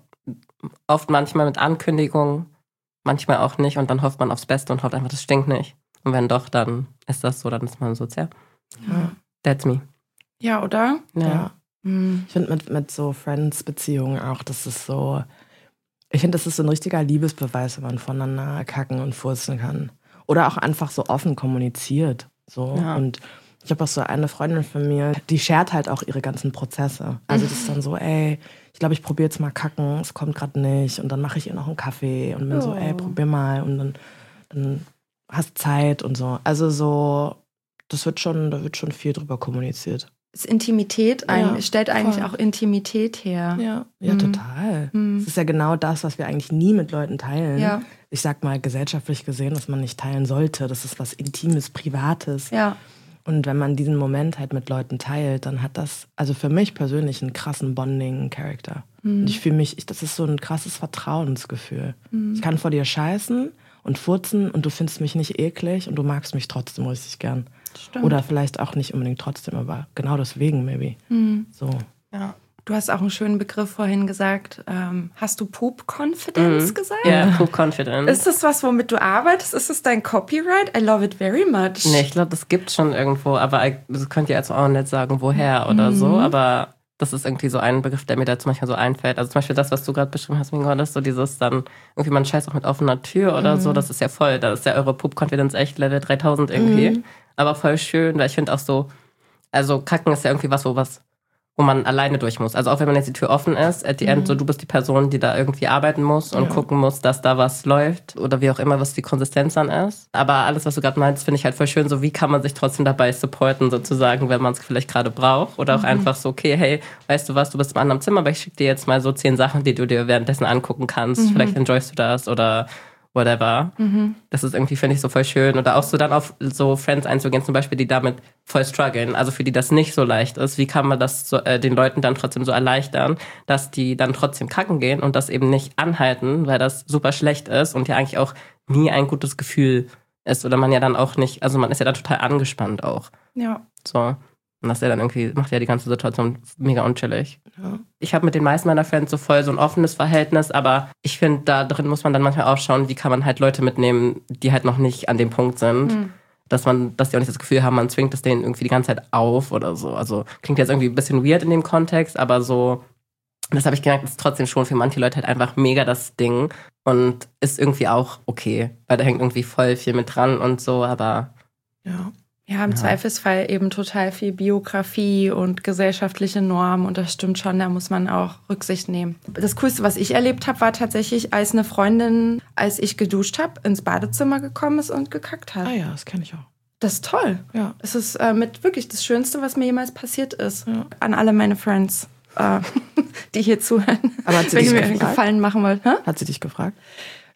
oft manchmal mit Ankündigungen, manchmal auch nicht und dann hofft man aufs Beste und hofft einfach, das stinkt nicht. Und wenn doch, dann ist das so, dann ist man so, ja, ja. That's me. Ja, oder? Ja. ja. Mhm. Ich finde mit, mit so Friends-Beziehungen auch, das ist so, ich finde, das ist so ein richtiger Liebesbeweis, wenn man voneinander kacken und furzen kann. Oder auch einfach so offen kommuniziert. So. Ja. Und ich habe auch so eine Freundin von mir, die shared halt auch ihre ganzen Prozesse. Also das ist dann so, ey, ich glaube, ich probiere jetzt mal kacken, es kommt gerade nicht. Und dann mache ich ihr noch einen Kaffee und bin oh. so, ey, probier mal. Und dann, dann hast Zeit und so. Also so, das wird schon, da wird schon viel drüber kommuniziert. Ist Intimität, ein, ja, stellt eigentlich voll. Auch Intimität her. Ja, ja mhm. total. Mhm. Das ist ja genau das, was wir eigentlich nie mit Leuten teilen. Ja. Ich sag mal, gesellschaftlich gesehen, dass man nicht teilen sollte. Das ist was Intimes, Privates. Ja. Und wenn man diesen Moment halt mit Leuten teilt, dann hat das, also für mich persönlich, einen krassen Bonding-Charakter. Mhm. Und ich fühle mich, ich, das ist so ein krasses Vertrauensgefühl. Mhm. Ich kann vor dir scheißen und furzen und du findest mich nicht eklig und du magst mich trotzdem richtig gern. Stimmt. Oder vielleicht auch nicht unbedingt trotzdem, aber genau deswegen maybe. Mhm. So. Ja. Du hast auch einen schönen Begriff vorhin gesagt. Ähm, hast du Poop-Confidence mhm. gesagt? Ja, Poop-Confidence. Ist das was, womit du arbeitest? Ist das dein Copyright? I love it very much. Nee, ich glaube, das gibt schon irgendwo, aber das könnt ihr jetzt auch nicht sagen, woher oder mhm. so, aber das ist irgendwie so ein Begriff, der mir da zum Beispiel so einfällt. Also zum Beispiel das, was du gerade beschrieben hast, Mingo, das ist so dieses dann, irgendwie man scheißt auch mit offener Tür oder mhm. so, das ist ja voll, da ist ja eure Poop-Confidence echt Level dreitausend irgendwie. Mhm. Aber voll schön, weil ich finde auch so, also Kacken ist ja irgendwie was, wo was, wo man alleine durch muss. Also auch wenn man jetzt die Tür offen ist, at the end, mhm. so du bist die Person, die da irgendwie arbeiten muss und ja. gucken muss, dass da was läuft oder wie auch immer, was die Konsistenz dann ist. Aber alles, was du gerade meinst, finde ich halt voll schön, so wie kann man sich trotzdem dabei supporten sozusagen, wenn man es vielleicht gerade braucht oder auch mhm. einfach so, okay, hey, weißt du was, du bist im anderen Zimmer, aber ich schicke dir jetzt mal so zehn Sachen, die du dir währenddessen angucken kannst. Mhm. Vielleicht enjoyst du das oder whatever. Mhm. Das ist irgendwie, finde ich, so voll schön. Oder auch so dann auf so Friends einzugehen, zum Beispiel, die damit voll strugglen, also für die das nicht so leicht ist. Wie kann man das so, äh, den Leuten dann trotzdem so erleichtern, dass die dann trotzdem kacken gehen und das eben nicht anhalten, weil das super schlecht ist und ja eigentlich auch nie ein gutes Gefühl ist. Oder man ja dann auch nicht, also man ist ja dann total angespannt auch. Ja. So. Und das ja dann irgendwie, macht ja die ganze Situation mega unchillig. Ja. Ich habe mit den meisten meiner Friends so voll so ein offenes Verhältnis, aber ich finde, da drin muss man dann manchmal auch schauen, wie kann man halt Leute mitnehmen, die halt noch nicht an dem Punkt sind. Mhm. Dass man, dass die auch nicht das Gefühl haben, man zwingt es denen irgendwie die ganze Zeit auf oder so. Also klingt jetzt irgendwie ein bisschen weird in dem Kontext, aber so, das habe ich gemerkt, ist trotzdem schon für manche Leute halt einfach mega das Ding und ist irgendwie auch okay, weil da hängt irgendwie voll viel mit dran und so, aber ja. Ja, im ja. Zweifelsfall eben total viel Biografie und gesellschaftliche Normen und das stimmt schon, da muss man auch Rücksicht nehmen. Das Coolste, was ich erlebt habe, war tatsächlich, als eine Freundin, als ich geduscht habe, ins Badezimmer gekommen ist und gekackt hat. Ah ja, das kenne ich auch. Das ist toll. Ja. Es ist äh, mit wirklich das Schönste, was mir jemals passiert ist. Ja. An alle meine Friends, äh, die hier zuhören. Aber hat sie wenn dich ihr mir gefragt? einen Gefallen machen wollt. Hä? Hat sie dich gefragt?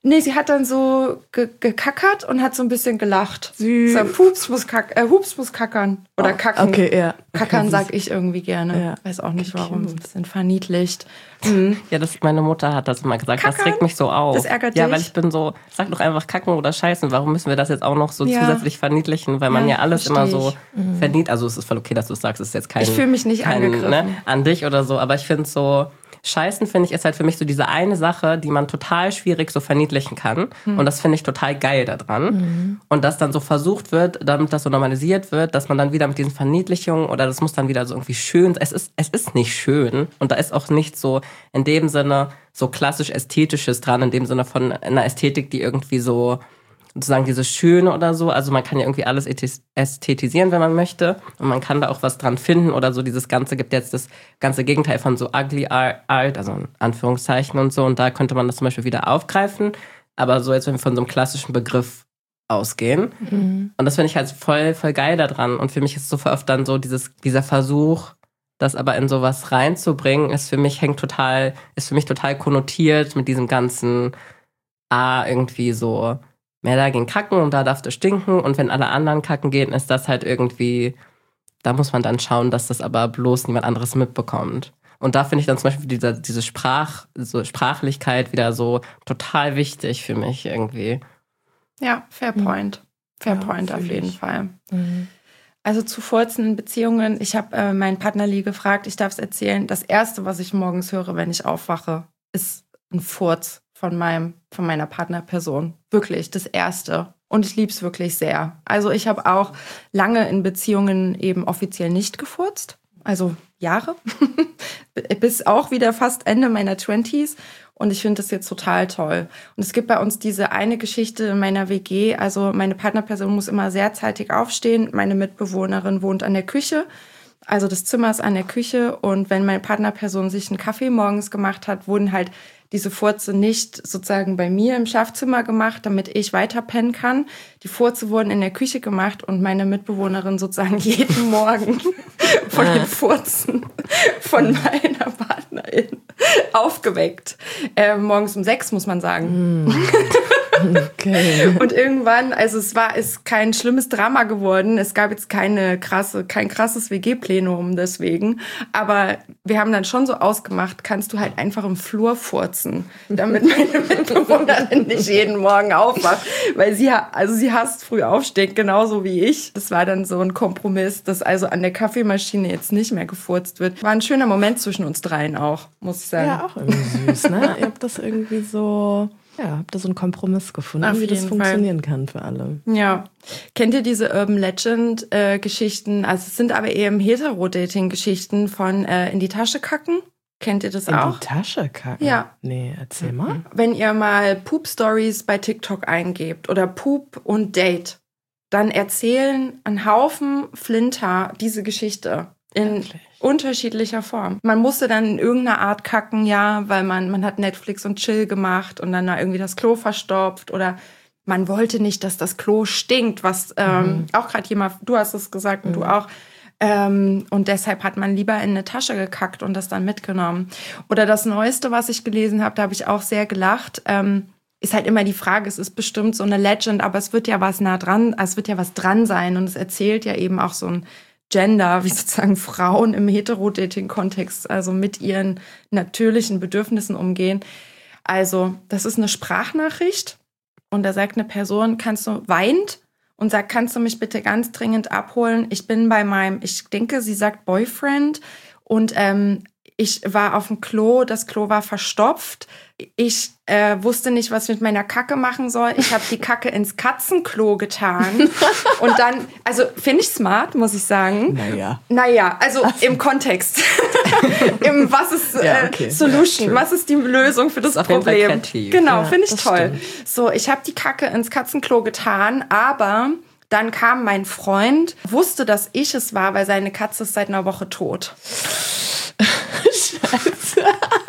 Nee, sie hat dann so ge- gekackert und hat so ein bisschen gelacht. Süß. So, Pups muss, kack- äh, Hups muss kackern. Oder Oh, kacken. okay, ja. Kackern Okay, sag ich irgendwie gerne. Ja. Weiß auch nicht warum. Cute. So ein bisschen verniedlicht. Mhm. Ja, das, meine Mutter hat das immer gesagt. Kackern? Das regt mich so auf. Das ärgert Ja, dich? weil ich bin so, sag doch einfach kacken oder scheißen. Warum müssen wir das jetzt auch noch so Ja. zusätzlich verniedlichen? Weil man Ja, ja alles versteh immer so ich. verniedlicht. Also es ist voll okay, dass du es sagst. Es ist jetzt kein, Ich fühle mich nicht kein, angegriffen. ne, an dich oder so. Aber ich finde so, Scheißen, finde ich, ist halt für mich so diese eine Sache, die man total schwierig so verniedlichen kann. Mhm. Und das finde ich total geil daran. Mhm. Und dass dann so versucht wird, damit das so normalisiert wird, dass man dann wieder mit diesen Verniedlichungen oder das muss dann wieder so irgendwie schön, es ist, es ist nicht schön. Und da ist auch nicht so in dem Sinne so klassisch Ästhetisches dran, in dem Sinne von einer Ästhetik, die irgendwie so sozusagen dieses Schöne oder so. Also man kann ja irgendwie alles ästhetisieren, wenn man möchte. Und man kann da auch was dran finden oder so. Dieses Ganze gibt jetzt das ganze Gegenteil von so ugly art, also in Anführungszeichen und so. Und da könnte man das zum Beispiel wieder aufgreifen. Aber so jetzt, wenn wir von so einem klassischen Begriff ausgehen. Mhm. Und das finde ich halt voll, voll geil daran. Und für mich ist so oft dann so dieses, dieser Versuch, das aber in sowas reinzubringen, ist für mich hängt total, ist für mich total konnotiert mit diesem ganzen, ah, irgendwie so, mehr da gehen kacken und da darf das stinken. Und wenn alle anderen kacken gehen, ist das halt irgendwie, da muss man dann schauen, dass das aber bloß niemand anderes mitbekommt. Und da finde ich dann zum Beispiel diese, diese Sprach, so Sprachlichkeit wieder so total wichtig für mich irgendwie. Ja, fair point. Fair ja, point auf jeden ich. Fall. Mhm. Also zu furzenden Beziehungen, ich habe äh, meinen Partner Lee gefragt, ich darf es erzählen, das Erste, was ich morgens höre, wenn ich aufwache, ist ein Furz von meinem, von meiner Partnerperson. Wirklich, das Erste. Und ich liebe es wirklich sehr. Also ich habe auch lange in Beziehungen eben offiziell nicht gefurzt. Also Jahre. Bis auch wieder fast Ende meiner Twenties. Und ich finde das jetzt total toll. Und es gibt bei uns diese eine Geschichte in meiner W G. Also meine Partnerperson muss immer sehr zeitig aufstehen. Meine Mitbewohnerin wohnt an der Küche. Also das Zimmer ist an der Küche. Und wenn meine Partnerperson sich einen Kaffee morgens gemacht hat, wurden halt diese Furze nicht sozusagen bei mir im Schlafzimmer gemacht, damit ich weiter pennen kann. Die Furze wurden in der Küche gemacht und meine Mitbewohnerin sozusagen jeden Morgen von den Furzen von meiner Partnerin aufgeweckt. Äh, morgens um sechs, muss man sagen. Okay. Und irgendwann, also es war ist kein schlimmes Drama geworden. Es gab jetzt keine krasse, kein krasses W G-Plenum deswegen. Aber wir haben dann schon so ausgemacht, kannst du halt einfach im Flur furzen, damit meine Mitbewohnerin nicht jeden Morgen aufwacht. Weil sie, also sie hasst früh aufstehen, genauso wie ich. Das war dann so ein Kompromiss, dass also an der Kaffeemaschine jetzt nicht mehr gefurzt wird. War ein schöner Moment zwischen uns dreien auch, muss ich sagen. Ja, auch irgendwie süß, ne? Ihr habt das irgendwie so... Ja, habt ihr so einen Kompromiss gefunden, Auf wie das jeden funktionieren kann für alle. Ja. Kennt ihr diese Urban Legend äh, Geschichten? Also es sind aber eher im Hetero-Dating-Geschichten von äh, in die Tasche kacken. Kennt ihr das in auch? In die Tasche kacken? Ja. Nee, erzähl mal. Wenn ihr mal Poop-Stories bei TikTok eingebt oder Poop und Date, dann erzählen ein Haufen Flinter diese Geschichte. In Wirklich? Unterschiedlicher Form. Man musste dann in irgendeiner Art kacken, ja, weil man, man hat Netflix und Chill gemacht und dann da irgendwie das Klo verstopft oder man wollte nicht, dass das Klo stinkt, was ähm, mhm. auch gerade jemand, du hast es gesagt und mhm. du auch. Ähm, und deshalb hat man lieber in eine Tasche gekackt und das dann mitgenommen. Oder das Neueste, was ich gelesen habe, da habe ich auch sehr gelacht, ähm, ist halt immer die Frage, es ist bestimmt so eine Legend, aber es wird ja was nah dran, es wird ja was dran sein und es erzählt ja eben auch so ein Gender, wie sozusagen Frauen im Hetero-Dating-Kontext, also mit ihren natürlichen Bedürfnissen umgehen. Also, das ist eine Sprachnachricht und da sagt eine Person, kannst du, weint und sagt, kannst du mich bitte ganz dringend abholen? Ich bin bei meinem, ich denke, sie sagt Boyfriend und ähm, ich war auf dem Klo, das Klo war verstopft. Ich äh, wusste nicht, was ich mit meiner Kacke machen soll. Ich habe die Kacke ins Katzenklo getan. Und dann, also finde ich smart, muss ich sagen. Naja. Naja, also Ach. im Kontext. Im was ist äh, ja, okay. Solution? Ja, was ist die Lösung für das, das Problem? Genau, ja, finde ich toll. Stimmt. So, ich habe die Kacke ins Katzenklo getan, aber dann kam mein Freund, wusste, dass ich es war, weil seine Katze ist seit einer Woche tot. Scheiße.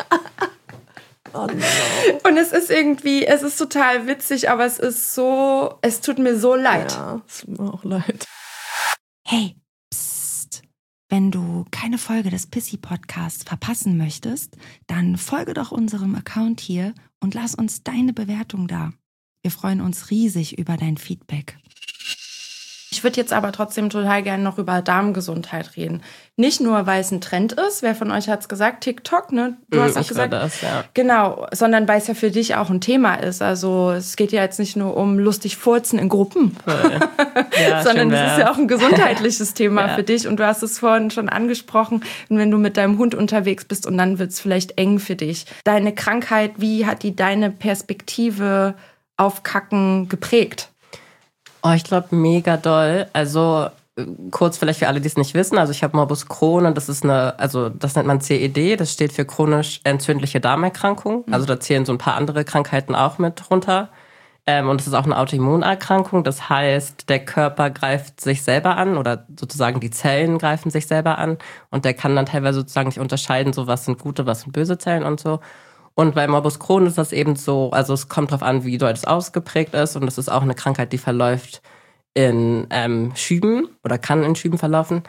Oh no. Und es ist irgendwie, es ist total witzig, aber es ist so, es tut mir so leid. Ja, es tut mir auch leid. Hey, psst. Wenn du keine Folge des Pissy Podcasts verpassen möchtest, dann folge doch unserem Account hier und lass uns deine Bewertung da. Wir freuen uns riesig über dein Feedback. Ich würde jetzt aber trotzdem total gerne noch über Darmgesundheit reden. Nicht nur, weil es ein Trend ist, wer von euch hat es gesagt, TikTok, ne? Du hast auch ich gesagt, das, ja. Genau, sondern weil es ja für dich auch ein Thema ist. Also es geht ja jetzt nicht nur um lustig furzen in Gruppen, ja, sondern es ist ja auch ein gesundheitliches Thema ja. für dich. Und du hast es vorhin schon angesprochen, wenn du mit deinem Hund unterwegs bist und dann wird es vielleicht eng für dich. Deine Krankheit, wie hat die deine Perspektive auf Kacken geprägt? Oh, ich glaube, mega doll. Also kurz vielleicht für alle, die es nicht wissen. Also ich habe Morbus Crohn und das ist eine, also das nennt man C E D. Das steht für chronisch entzündliche Darmerkrankung. Also da zählen so ein paar andere Krankheiten auch mit runter. Ähm, und es ist auch eine Autoimmunerkrankung. Das heißt, der Körper greift sich selber an oder sozusagen die Zellen greifen sich selber an. Und der kann dann teilweise sozusagen nicht unterscheiden, so was sind gute, was sind böse Zellen und so. Und bei Morbus Crohn ist das eben so, also es kommt drauf an, wie doll das ausgeprägt ist. Und es ist auch eine Krankheit, die verläuft in ähm, Schüben oder kann in Schüben verlaufen.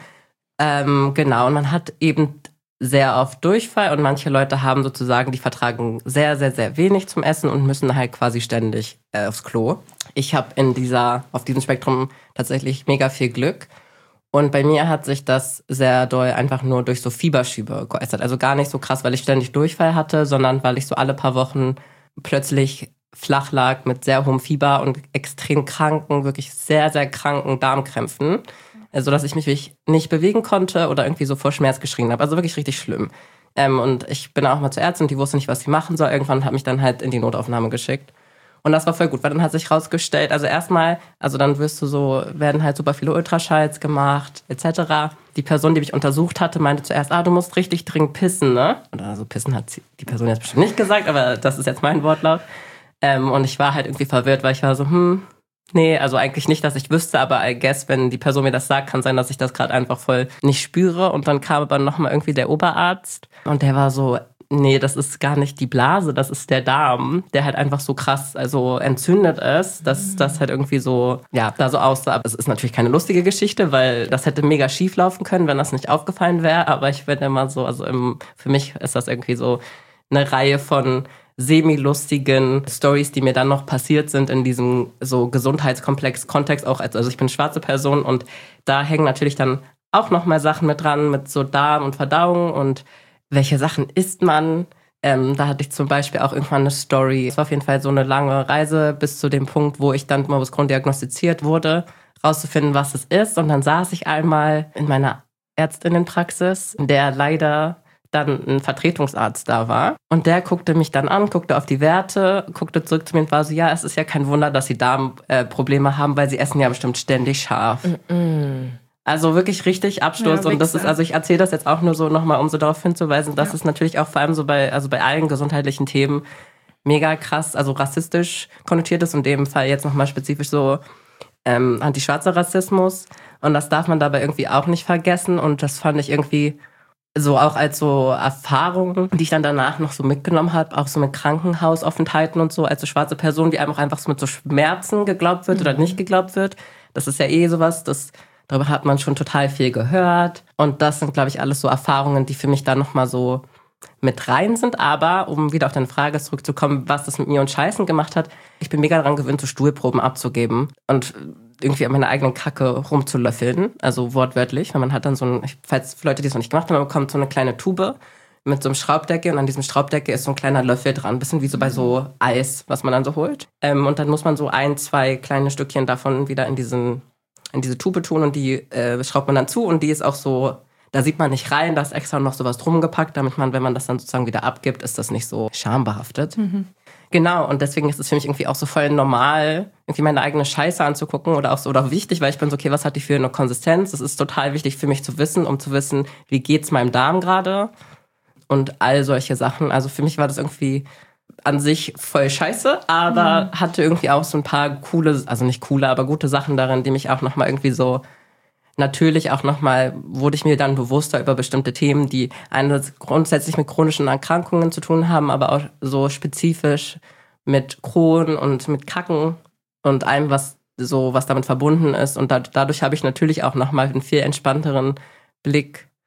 Ähm, genau, und man hat eben sehr oft Durchfall und manche Leute haben sozusagen, die vertragen sehr, sehr, sehr wenig zum Essen und müssen halt quasi ständig äh, aufs Klo. Ich habe in dieser, auf diesem Spektrum tatsächlich mega viel Glück. Und bei mir hat sich das sehr doll einfach nur durch so Fieberschübe geäußert. Also gar nicht so krass, weil ich ständig Durchfall hatte, sondern weil ich so alle paar Wochen plötzlich flach lag mit sehr hohem Fieber und extrem kranken, wirklich sehr, sehr kranken Darmkrämpfen. Also dass ich mich wirklich nicht bewegen konnte oder irgendwie so vor Schmerz geschrien habe. Also wirklich richtig schlimm. Ähm, und ich bin auch mal zur Ärztin und die wusste nicht, was sie machen soll. Irgendwann hat mich dann halt in die Notaufnahme geschickt. Und das war voll gut, weil dann hat sich rausgestellt, also erstmal, also dann wirst du so, werden halt super viele Ultraschalls gemacht, et cetera. Die Person, die mich untersucht hatte, meinte zuerst, ah, du musst richtig dringend pissen, ne? Oder also pissen hat die Person jetzt bestimmt nicht gesagt, aber das ist jetzt mein Wortlaut. Ähm, und ich war halt irgendwie verwirrt, weil ich war so, hm, nee, also eigentlich nicht, dass ich wüsste, aber I guess, wenn die Person mir das sagt, kann sein, dass ich das gerade einfach voll nicht spüre. Und dann kam aber nochmal irgendwie der Oberarzt und der war so, nee, das ist gar nicht die Blase, das ist der Darm, der halt einfach so krass also entzündet ist, dass das halt irgendwie so, ja, da so aussah. Aber es ist natürlich keine lustige Geschichte, weil das hätte mega schief laufen können, wenn das nicht aufgefallen wäre. Aber ich bin immer so, also im, für mich ist das irgendwie so eine Reihe von semi-lustigen Stories, die mir dann noch passiert sind in diesem so Gesundheitskomplex-Kontext. Auch als, also ich bin eine schwarze Person und da hängen natürlich dann auch noch mal Sachen mit dran, mit so Darm und Verdauung und welche Sachen isst man? Ähm, da hatte ich zum Beispiel auch irgendwann eine Story. Es war auf jeden Fall so eine lange Reise bis zu dem Punkt, wo ich dann Morbus Crohn diagnostiziert wurde, rauszufinden, was es ist. Und dann saß ich einmal in meiner Ärztinnenpraxis, in der leider dann ein Vertretungsarzt da war. Und der guckte mich dann an, guckte auf die Werte, guckte zurück zu mir und war so, ja, es ist ja kein Wunder, dass Sie Darmprobleme äh, haben, weil Sie essen ja bestimmt ständig scharf. Mm-mm. Also wirklich richtig Absturz. Ja, und das ist, also ich erzähle das jetzt auch nur so nochmal, um so darauf hinzuweisen, dass ja. es natürlich auch vor allem so bei, also bei allen gesundheitlichen Themen mega krass, also rassistisch konnotiert ist. Und in dem Fall jetzt nochmal spezifisch so ähm, antischwarzer Rassismus. Und das darf man dabei irgendwie auch nicht vergessen. Und das fand ich irgendwie so auch als so Erfahrung, die ich dann danach noch so mitgenommen habe, auch so mit Krankenhausaufenthalten und so, als so schwarze Person, die einem auch einfach so mit so Schmerzen geglaubt wird mhm. oder nicht geglaubt wird. Das ist ja eh sowas, das darüber hat man schon total viel gehört. Und das sind, glaube ich, alles so Erfahrungen, die für mich da nochmal so mit rein sind. Aber um wieder auf deine Frage zurückzukommen, was das mit mir und Scheißen gemacht hat, ich bin mega daran gewöhnt, so Stuhlproben abzugeben und irgendwie an meiner eigenen Kacke rumzulöffeln. Also wortwörtlich. Weil man hat dann so ein, falls für Leute, die es noch nicht gemacht haben, man bekommt so eine kleine Tube mit so einem Schraubdeckel und an diesem Schraubdeckel ist so ein kleiner Löffel dran. Ein bisschen wie so bei so Eis, was man dann so holt. Ähm, und dann muss man so ein, zwei kleine Stückchen davon wieder in diesen in diese Tube tun und die äh, schraubt man dann zu und die ist auch so, da sieht man nicht rein, da ist extra noch sowas drum gepackt, damit man, wenn man das dann sozusagen wieder abgibt, ist das nicht so schambehaftet. Mhm. Genau, und deswegen ist es für mich irgendwie auch so voll normal, irgendwie meine eigene Scheiße anzugucken oder auch so, oder wichtig, weil ich bin so, okay, was hat die für eine Konsistenz? Das ist total wichtig für mich zu wissen, um zu wissen, wie geht's meinem Darm gerade und all solche Sachen. Also für mich war das irgendwie an sich voll scheiße, aber mhm. hatte irgendwie auch so ein paar coole, also nicht coole, aber gute Sachen darin, die mich auch nochmal irgendwie so, natürlich auch nochmal, wurde ich mir dann bewusster über bestimmte Themen, die einerseits grundsätzlich mit chronischen Erkrankungen zu tun haben, aber auch so spezifisch mit Crohn und mit Kacken und allem, was so, was damit verbunden ist. Und da, dadurch habe ich natürlich auch nochmal einen viel entspannteren Blick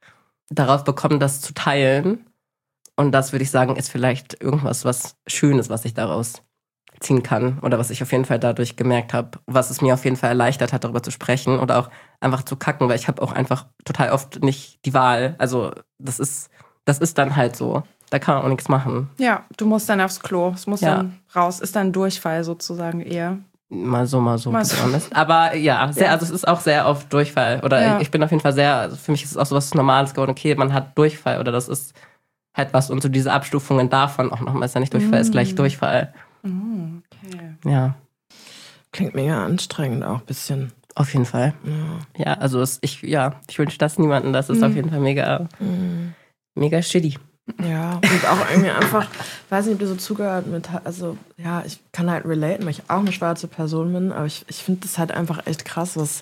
darauf bekommen, das zu teilen. Und das würde ich sagen, ist vielleicht irgendwas, was Schönes, was ich daraus ziehen kann. Oder was ich auf jeden Fall dadurch gemerkt habe, was es mir auf jeden Fall erleichtert hat, darüber zu sprechen oder auch einfach zu kacken, weil ich habe auch einfach total oft nicht die Wahl. Also das ist, das ist dann halt so. Da kann man auch nichts machen. Ja, du musst dann aufs Klo. Es muss ja. dann raus. Ist dann Durchfall sozusagen eher. Mal so, mal so. Mal so. Aber ja, sehr, ja, also es ist auch sehr oft Durchfall. Oder ja. ich bin auf jeden Fall sehr, also für mich ist es auch so was Normales geworden. Okay, man hat Durchfall oder das ist halt was. Und so diese Abstufungen davon auch nochmal ist ja nicht Durchfall, mm. ist gleich Durchfall. Mm, okay. Ja. Klingt mega anstrengend auch ein bisschen. Auf jeden Fall. Ja, ja also es, ich, ja, ich wünsche das niemandem. Das ist mm. auf jeden Fall mega, mm. mega shitty. Ja, und auch irgendwie einfach, weiß nicht, ob du so zugehört mit, also ja, ich kann halt relaten, weil ich auch eine schwarze Person bin, aber ich, ich finde das halt einfach echt krass, was,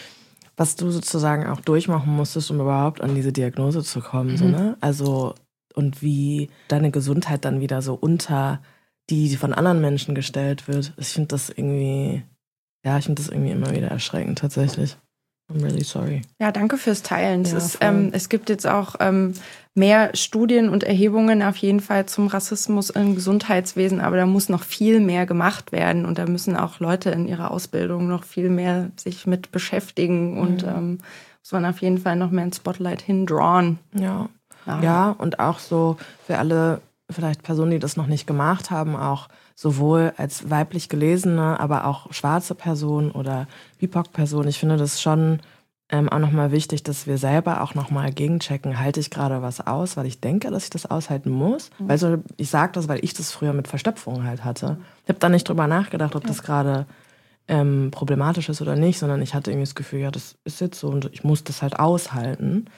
was du sozusagen auch durchmachen musstest, um überhaupt an diese Diagnose zu kommen, mhm. so, ne? Also, und wie deine Gesundheit dann wieder so unter die, die von anderen Menschen gestellt wird. Ich finde das irgendwie, ja, ich finde das irgendwie immer wieder erschreckend tatsächlich. I'm really sorry. Ja, danke fürs Teilen. Es, ja, ist, ähm, es gibt jetzt auch ähm, mehr Studien und Erhebungen auf jeden Fall zum Rassismus im Gesundheitswesen, aber da muss noch viel mehr gemacht werden und da müssen auch Leute in ihrer Ausbildung noch viel mehr sich mit beschäftigen mhm. und ähm, muss man auf jeden Fall noch mehr ins Spotlight hindrawn. Ja. ja, ja, und auch so für alle vielleicht Personen, die das noch nicht gemacht haben, auch sowohl als weiblich gelesene, aber auch schwarze Person oder B I P O C-Person. Ich finde das schon ähm, auch nochmal wichtig, dass wir selber auch nochmal gegenchecken, halte ich gerade was aus, weil ich denke, dass ich das aushalten muss. Mhm. Weil so, ich sage das, weil ich das früher mit Verstopfungen halt hatte. Ich habe da nicht drüber nachgedacht, ob ja. das gerade ähm, problematisch ist oder nicht, sondern ich hatte irgendwie das Gefühl, ja, das ist jetzt so und ich muss das halt aushalten.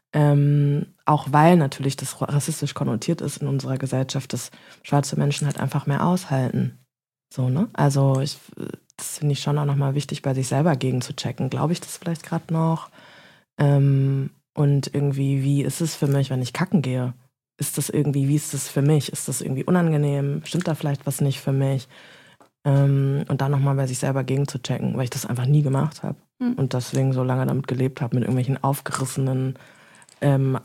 Ähm, auch weil natürlich das rassistisch konnotiert ist in unserer Gesellschaft, dass schwarze Menschen halt einfach mehr aushalten. So, ne? Also ich, das finde ich schon auch nochmal wichtig, bei sich selber gegen zu checken. Glaube ich das vielleicht gerade noch? Ähm, und irgendwie, wie ist es für mich, wenn ich kacken gehe? Ist das irgendwie, wie ist das für mich? Ist das irgendwie unangenehm? Stimmt da vielleicht was nicht für mich? Ähm, und dann nochmal bei sich selber gegen zu checken, weil ich das einfach nie gemacht habe. Mhm. Und deswegen so lange damit gelebt habe, mit irgendwelchen aufgerissenen Ähm,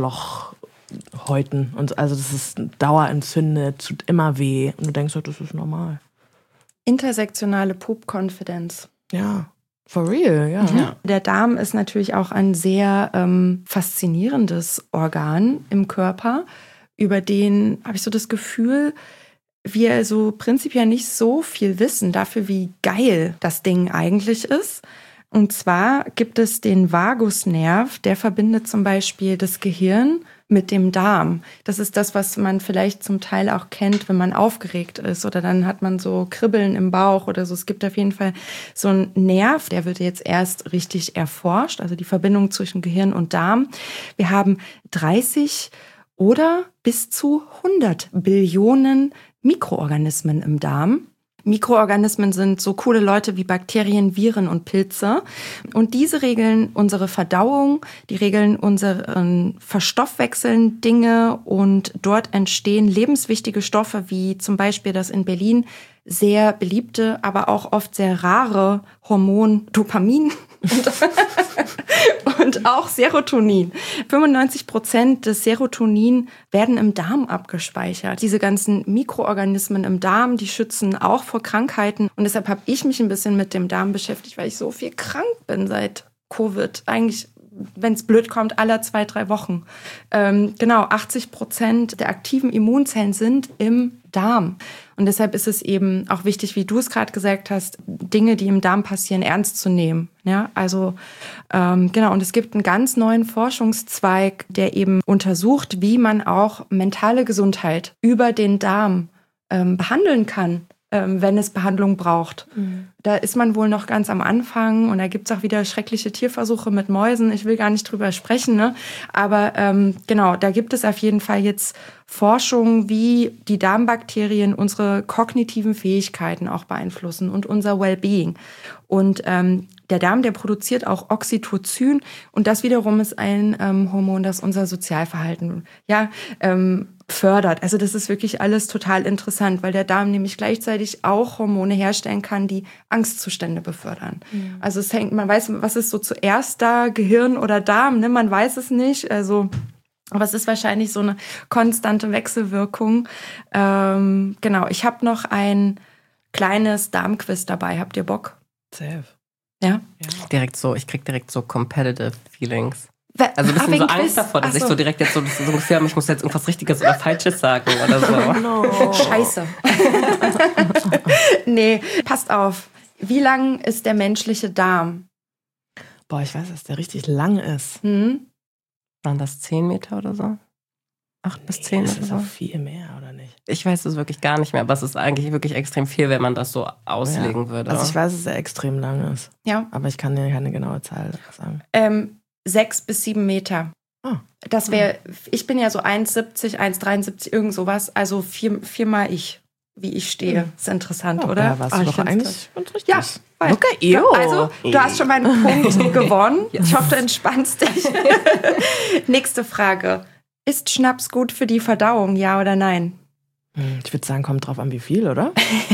Arschlochhäuten. Und also das ist dauerentzündet, tut immer weh. Und du denkst, das ist normal. Intersektionale Poop-Confidence. Ja, for real, ja. ja. Der Darm ist natürlich auch ein sehr ähm, faszinierendes Organ im Körper, über den habe ich so das Gefühl, wir so prinzipiell nicht so viel wissen dafür, wie geil das Ding eigentlich ist. Und zwar gibt es den Vagusnerv, der verbindet zum Beispiel das Gehirn mit dem Darm. Das ist das, was man vielleicht zum Teil auch kennt, wenn man aufgeregt ist oder dann hat man so Kribbeln im Bauch oder so. Es gibt auf jeden Fall so einen Nerv, der wird jetzt erst richtig erforscht, also die Verbindung zwischen Gehirn und Darm. Wir haben dreißig oder bis zu hundert Billionen Mikroorganismen im Darm. Mikroorganismen sind so coole Leute wie Bakterien, Viren und Pilze. Und diese regeln unsere Verdauung, die regeln unseren Verstoffwechseln Dinge und dort entstehen lebenswichtige Stoffe wie zum Beispiel das in Berlin sehr beliebte, aber auch oft sehr rare Hormon Dopamin und, und auch Serotonin. fünfundneunzig Prozent des Serotonin werden im Darm abgespeichert. Diese ganzen Mikroorganismen im Darm, die schützen auch vor Krankheiten. Und deshalb habe ich mich ein bisschen mit dem Darm beschäftigt, weil ich so viel krank bin seit Covid. Eigentlich, wenn es blöd kommt, alle zwei, drei Wochen. Ähm, genau, achtzig Prozent der aktiven Immunzellen sind im Darm. Und deshalb ist es eben auch wichtig, wie du es gerade gesagt hast, Dinge, die im Darm passieren, ernst zu nehmen. Ja, also ähm, genau. Und es gibt einen ganz neuen Forschungszweig, der eben untersucht, wie man auch mentale Gesundheit über den Darm ähm, behandeln kann, ähm, wenn es Behandlung braucht. Mhm. Da ist man wohl noch ganz am Anfang und da gibt es auch wieder schreckliche Tierversuche mit Mäusen. Ich will gar nicht drüber sprechen, ne? Aber ähm, genau, da gibt es auf jeden Fall jetzt Forschung, wie die Darmbakterien unsere kognitiven Fähigkeiten auch beeinflussen und unser Wellbeing. Und ähm, der Darm, der produziert auch Oxytocin und das wiederum ist ein ähm, Hormon, das unser Sozialverhalten ja, ähm, fördert. Also das ist wirklich alles total interessant, weil der Darm nämlich gleichzeitig auch Hormone herstellen kann, die Angstzustände befördern. Ja. Also es hängt, man weiß, was ist so zuerst da, Gehirn oder Darm, ne? Man weiß es nicht. Also, aber es ist wahrscheinlich so eine konstante Wechselwirkung. Ähm, genau, ich habe noch ein kleines Darmquiz dabei. Habt ihr Bock? Safe. Ja? ja. Direkt so, ich krieg direkt so competitive Feelings. We- Also ein bisschen so Angst Quiz? davor, dass Ach ich so. so direkt jetzt so, so ein Gefühl habe, ich muss jetzt irgendwas Richtiges oder Falsches sagen oder so. No. Scheiße. Nee, passt auf. Wie lang ist der menschliche Darm? Boah, ich weiß, dass der richtig lang ist. Hm? Waren das zehn Meter oder so? Acht bis zehn Das oder ist so? auch viel mehr, oder nicht? Ich weiß es wirklich gar nicht mehr, aber es ist eigentlich wirklich extrem viel, wenn man das so auslegen Ja. würde. Also ich weiß, dass er extrem lang ist. Ja. Aber ich kann dir keine genaue Zahl sagen. Ähm, sechs bis sieben Meter. Oh. Das wäre, ich bin ja so eins siebzig, eins dreiundsiebzig, irgend sowas. Also vier, viermal ich, wie ich stehe. Hm. Ist interessant, Oh, oder? Da warst Ah, du ich doch find's eigentlich ganz richtig. Ja, voll. Okay, Du- ew. Also, du hast schon mal einen Punkt gewonnen. Ich hoffe, du entspannst dich. Nächste Frage. Ist Schnaps gut für die Verdauung, ja oder nein? Hm, Ich würde sagen, kommt drauf an, wie viel, oder?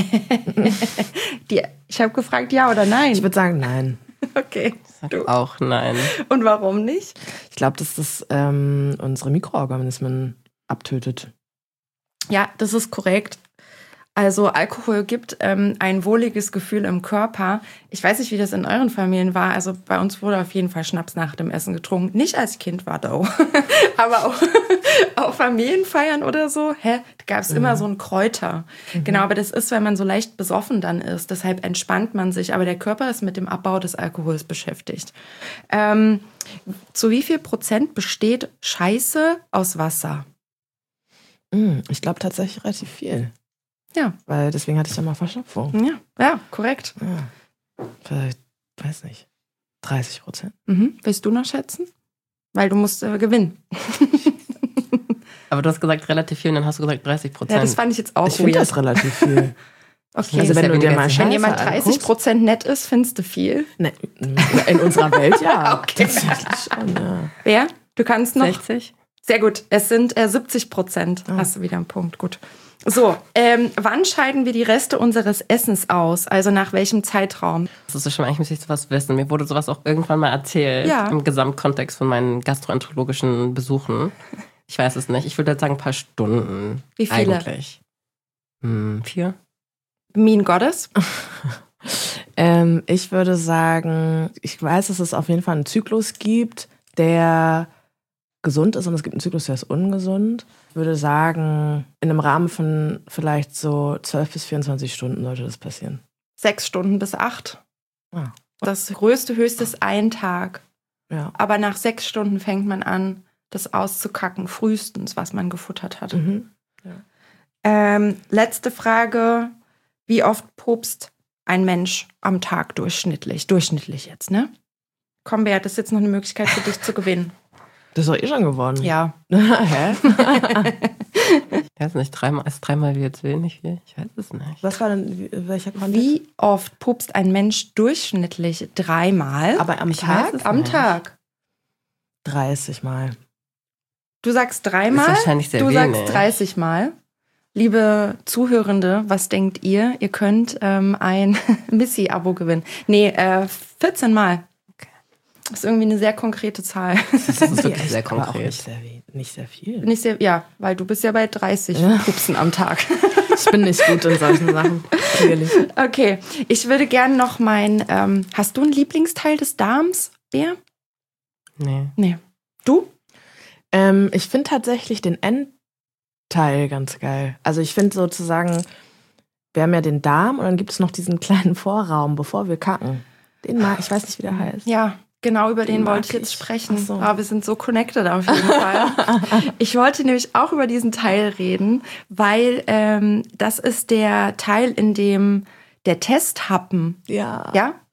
Die, ich habe gefragt, ja oder nein. Ich würde sagen, nein. Okay. Du. Auch nein. Und warum nicht? Ich glaube, dass das ähm, unsere Mikroorganismen abtötet. Ja, das ist korrekt. Also Alkohol gibt ähm, ein wohliges Gefühl im Körper. Ich weiß nicht, wie das in euren Familien war. Also bei uns wurde auf jeden Fall Schnaps nach dem Essen getrunken. Nicht als Kind war da, aber auch auf Familienfeiern oder so. Hä? Da gab es mhm. immer so einen Kräuter. Mhm. Genau, aber das ist, wenn man so leicht besoffen dann ist. Deshalb entspannt man sich. Aber der Körper ist mit dem Abbau des Alkohols beschäftigt. Ähm, zu wie viel Prozent besteht Scheiße aus Wasser? Hm, Ich glaube tatsächlich relativ viel. Ja. Weil deswegen hatte ich ja mal Verstopfung. Ja, ja, korrekt. Ja. Vielleicht, weiß nicht, dreißig Prozent. Mhm. Willst du noch schätzen? Weil du musst äh, gewinnen. Aber du hast gesagt relativ viel und dann hast du gesagt dreißig Prozent. Ja, das fand ich jetzt auch Ich finde weird. das relativ viel. Okay. Also wenn ja du dir weniger mal als- Wenn Scheiße jemand dreißig anguckst- Prozent nett ist, findest du viel. Ne, in unserer Welt ja. Okay. Tatsächlich schon, ja. Wer? Du kannst noch. sechzig? Sehr gut. Es sind äh, siebzig Prozent. Oh. Hast du wieder einen Punkt. Gut. So, ähm, wann scheiden wir die Reste unseres Essens aus? Also nach welchem Zeitraum? Das ist schon, eigentlich müsste ich sowas wissen. Mir wurde sowas auch irgendwann mal erzählt. Ja. Im Gesamtkontext von meinen gastroenterologischen Besuchen. Ich weiß es nicht. Ich würde jetzt sagen ein paar Stunden. Wie viele? Eigentlich. Hm, vier? Mean Goddess? Ähm, ich würde sagen, ich weiß, dass es auf jeden Fall einen Zyklus gibt, der gesund ist und es gibt einen Zyklus, der ist ungesund. Ich würde sagen, in einem Rahmen von vielleicht so zwölf bis vierundzwanzig Stunden sollte das passieren. Sechs Stunden bis acht. Ah. Das größte Höchste ist ein Tag. Ja. Aber nach sechs Stunden fängt man an, das auszukacken, frühestens, was man gefuttert hat. Mhm. Ähm, letzte Frage. Wie oft pupst ein Mensch am Tag durchschnittlich? Durchschnittlich jetzt, ne? Komm, Beat, das ist jetzt noch eine Möglichkeit für dich zu gewinnen. Das ist doch eh schon gewonnen. Ja. Hä? Ich weiß nicht, dreimal, ist dreimal wie jetzt wenig viel? Ich weiß es nicht. Was war denn, wie- welcher Kontext? Wie oft pupst ein Mensch durchschnittlich? Dreimal? Aber am Ich Tag? weiß es am nicht. Tag. dreißig Mal. Du sagst dreimal, Ist wahrscheinlich sehr du wenig. sagst dreißig Mal. Liebe Zuhörende, was denkt ihr? Ihr könnt ähm, ein Missy-Abo gewinnen. Nee, äh, vierzehn Mal. Okay. Das ist irgendwie eine sehr konkrete Zahl. Das ist wirklich Ja, sehr aber auch konkret. Nicht sehr, we- nicht sehr viel. Nicht sehr, ja, weil du bist ja bei dreißig Ja. Pupsen am Tag. Ich bin nicht gut in solchen Sachen. Natürlich. Okay, ich würde gerne noch mein, ähm, hast du einen Lieblingsteil des Darms, Bea? Nee. Nee. Du? Ähm, ich finde tatsächlich den Endteil ganz geil. Also ich finde sozusagen, wir haben ja den Darm und dann gibt es noch diesen kleinen Vorraum, bevor wir kacken. Den mag ich, weiß nicht, wie der heißt. Ja, genau über den, Den mag wollte ich jetzt ich. sprechen. Ach so. Aber wir sind so connected auf jeden Fall. Ich wollte nämlich auch über diesen Teil reden, weil ähm, das ist der Teil, in dem der Testhappen Ja. ja,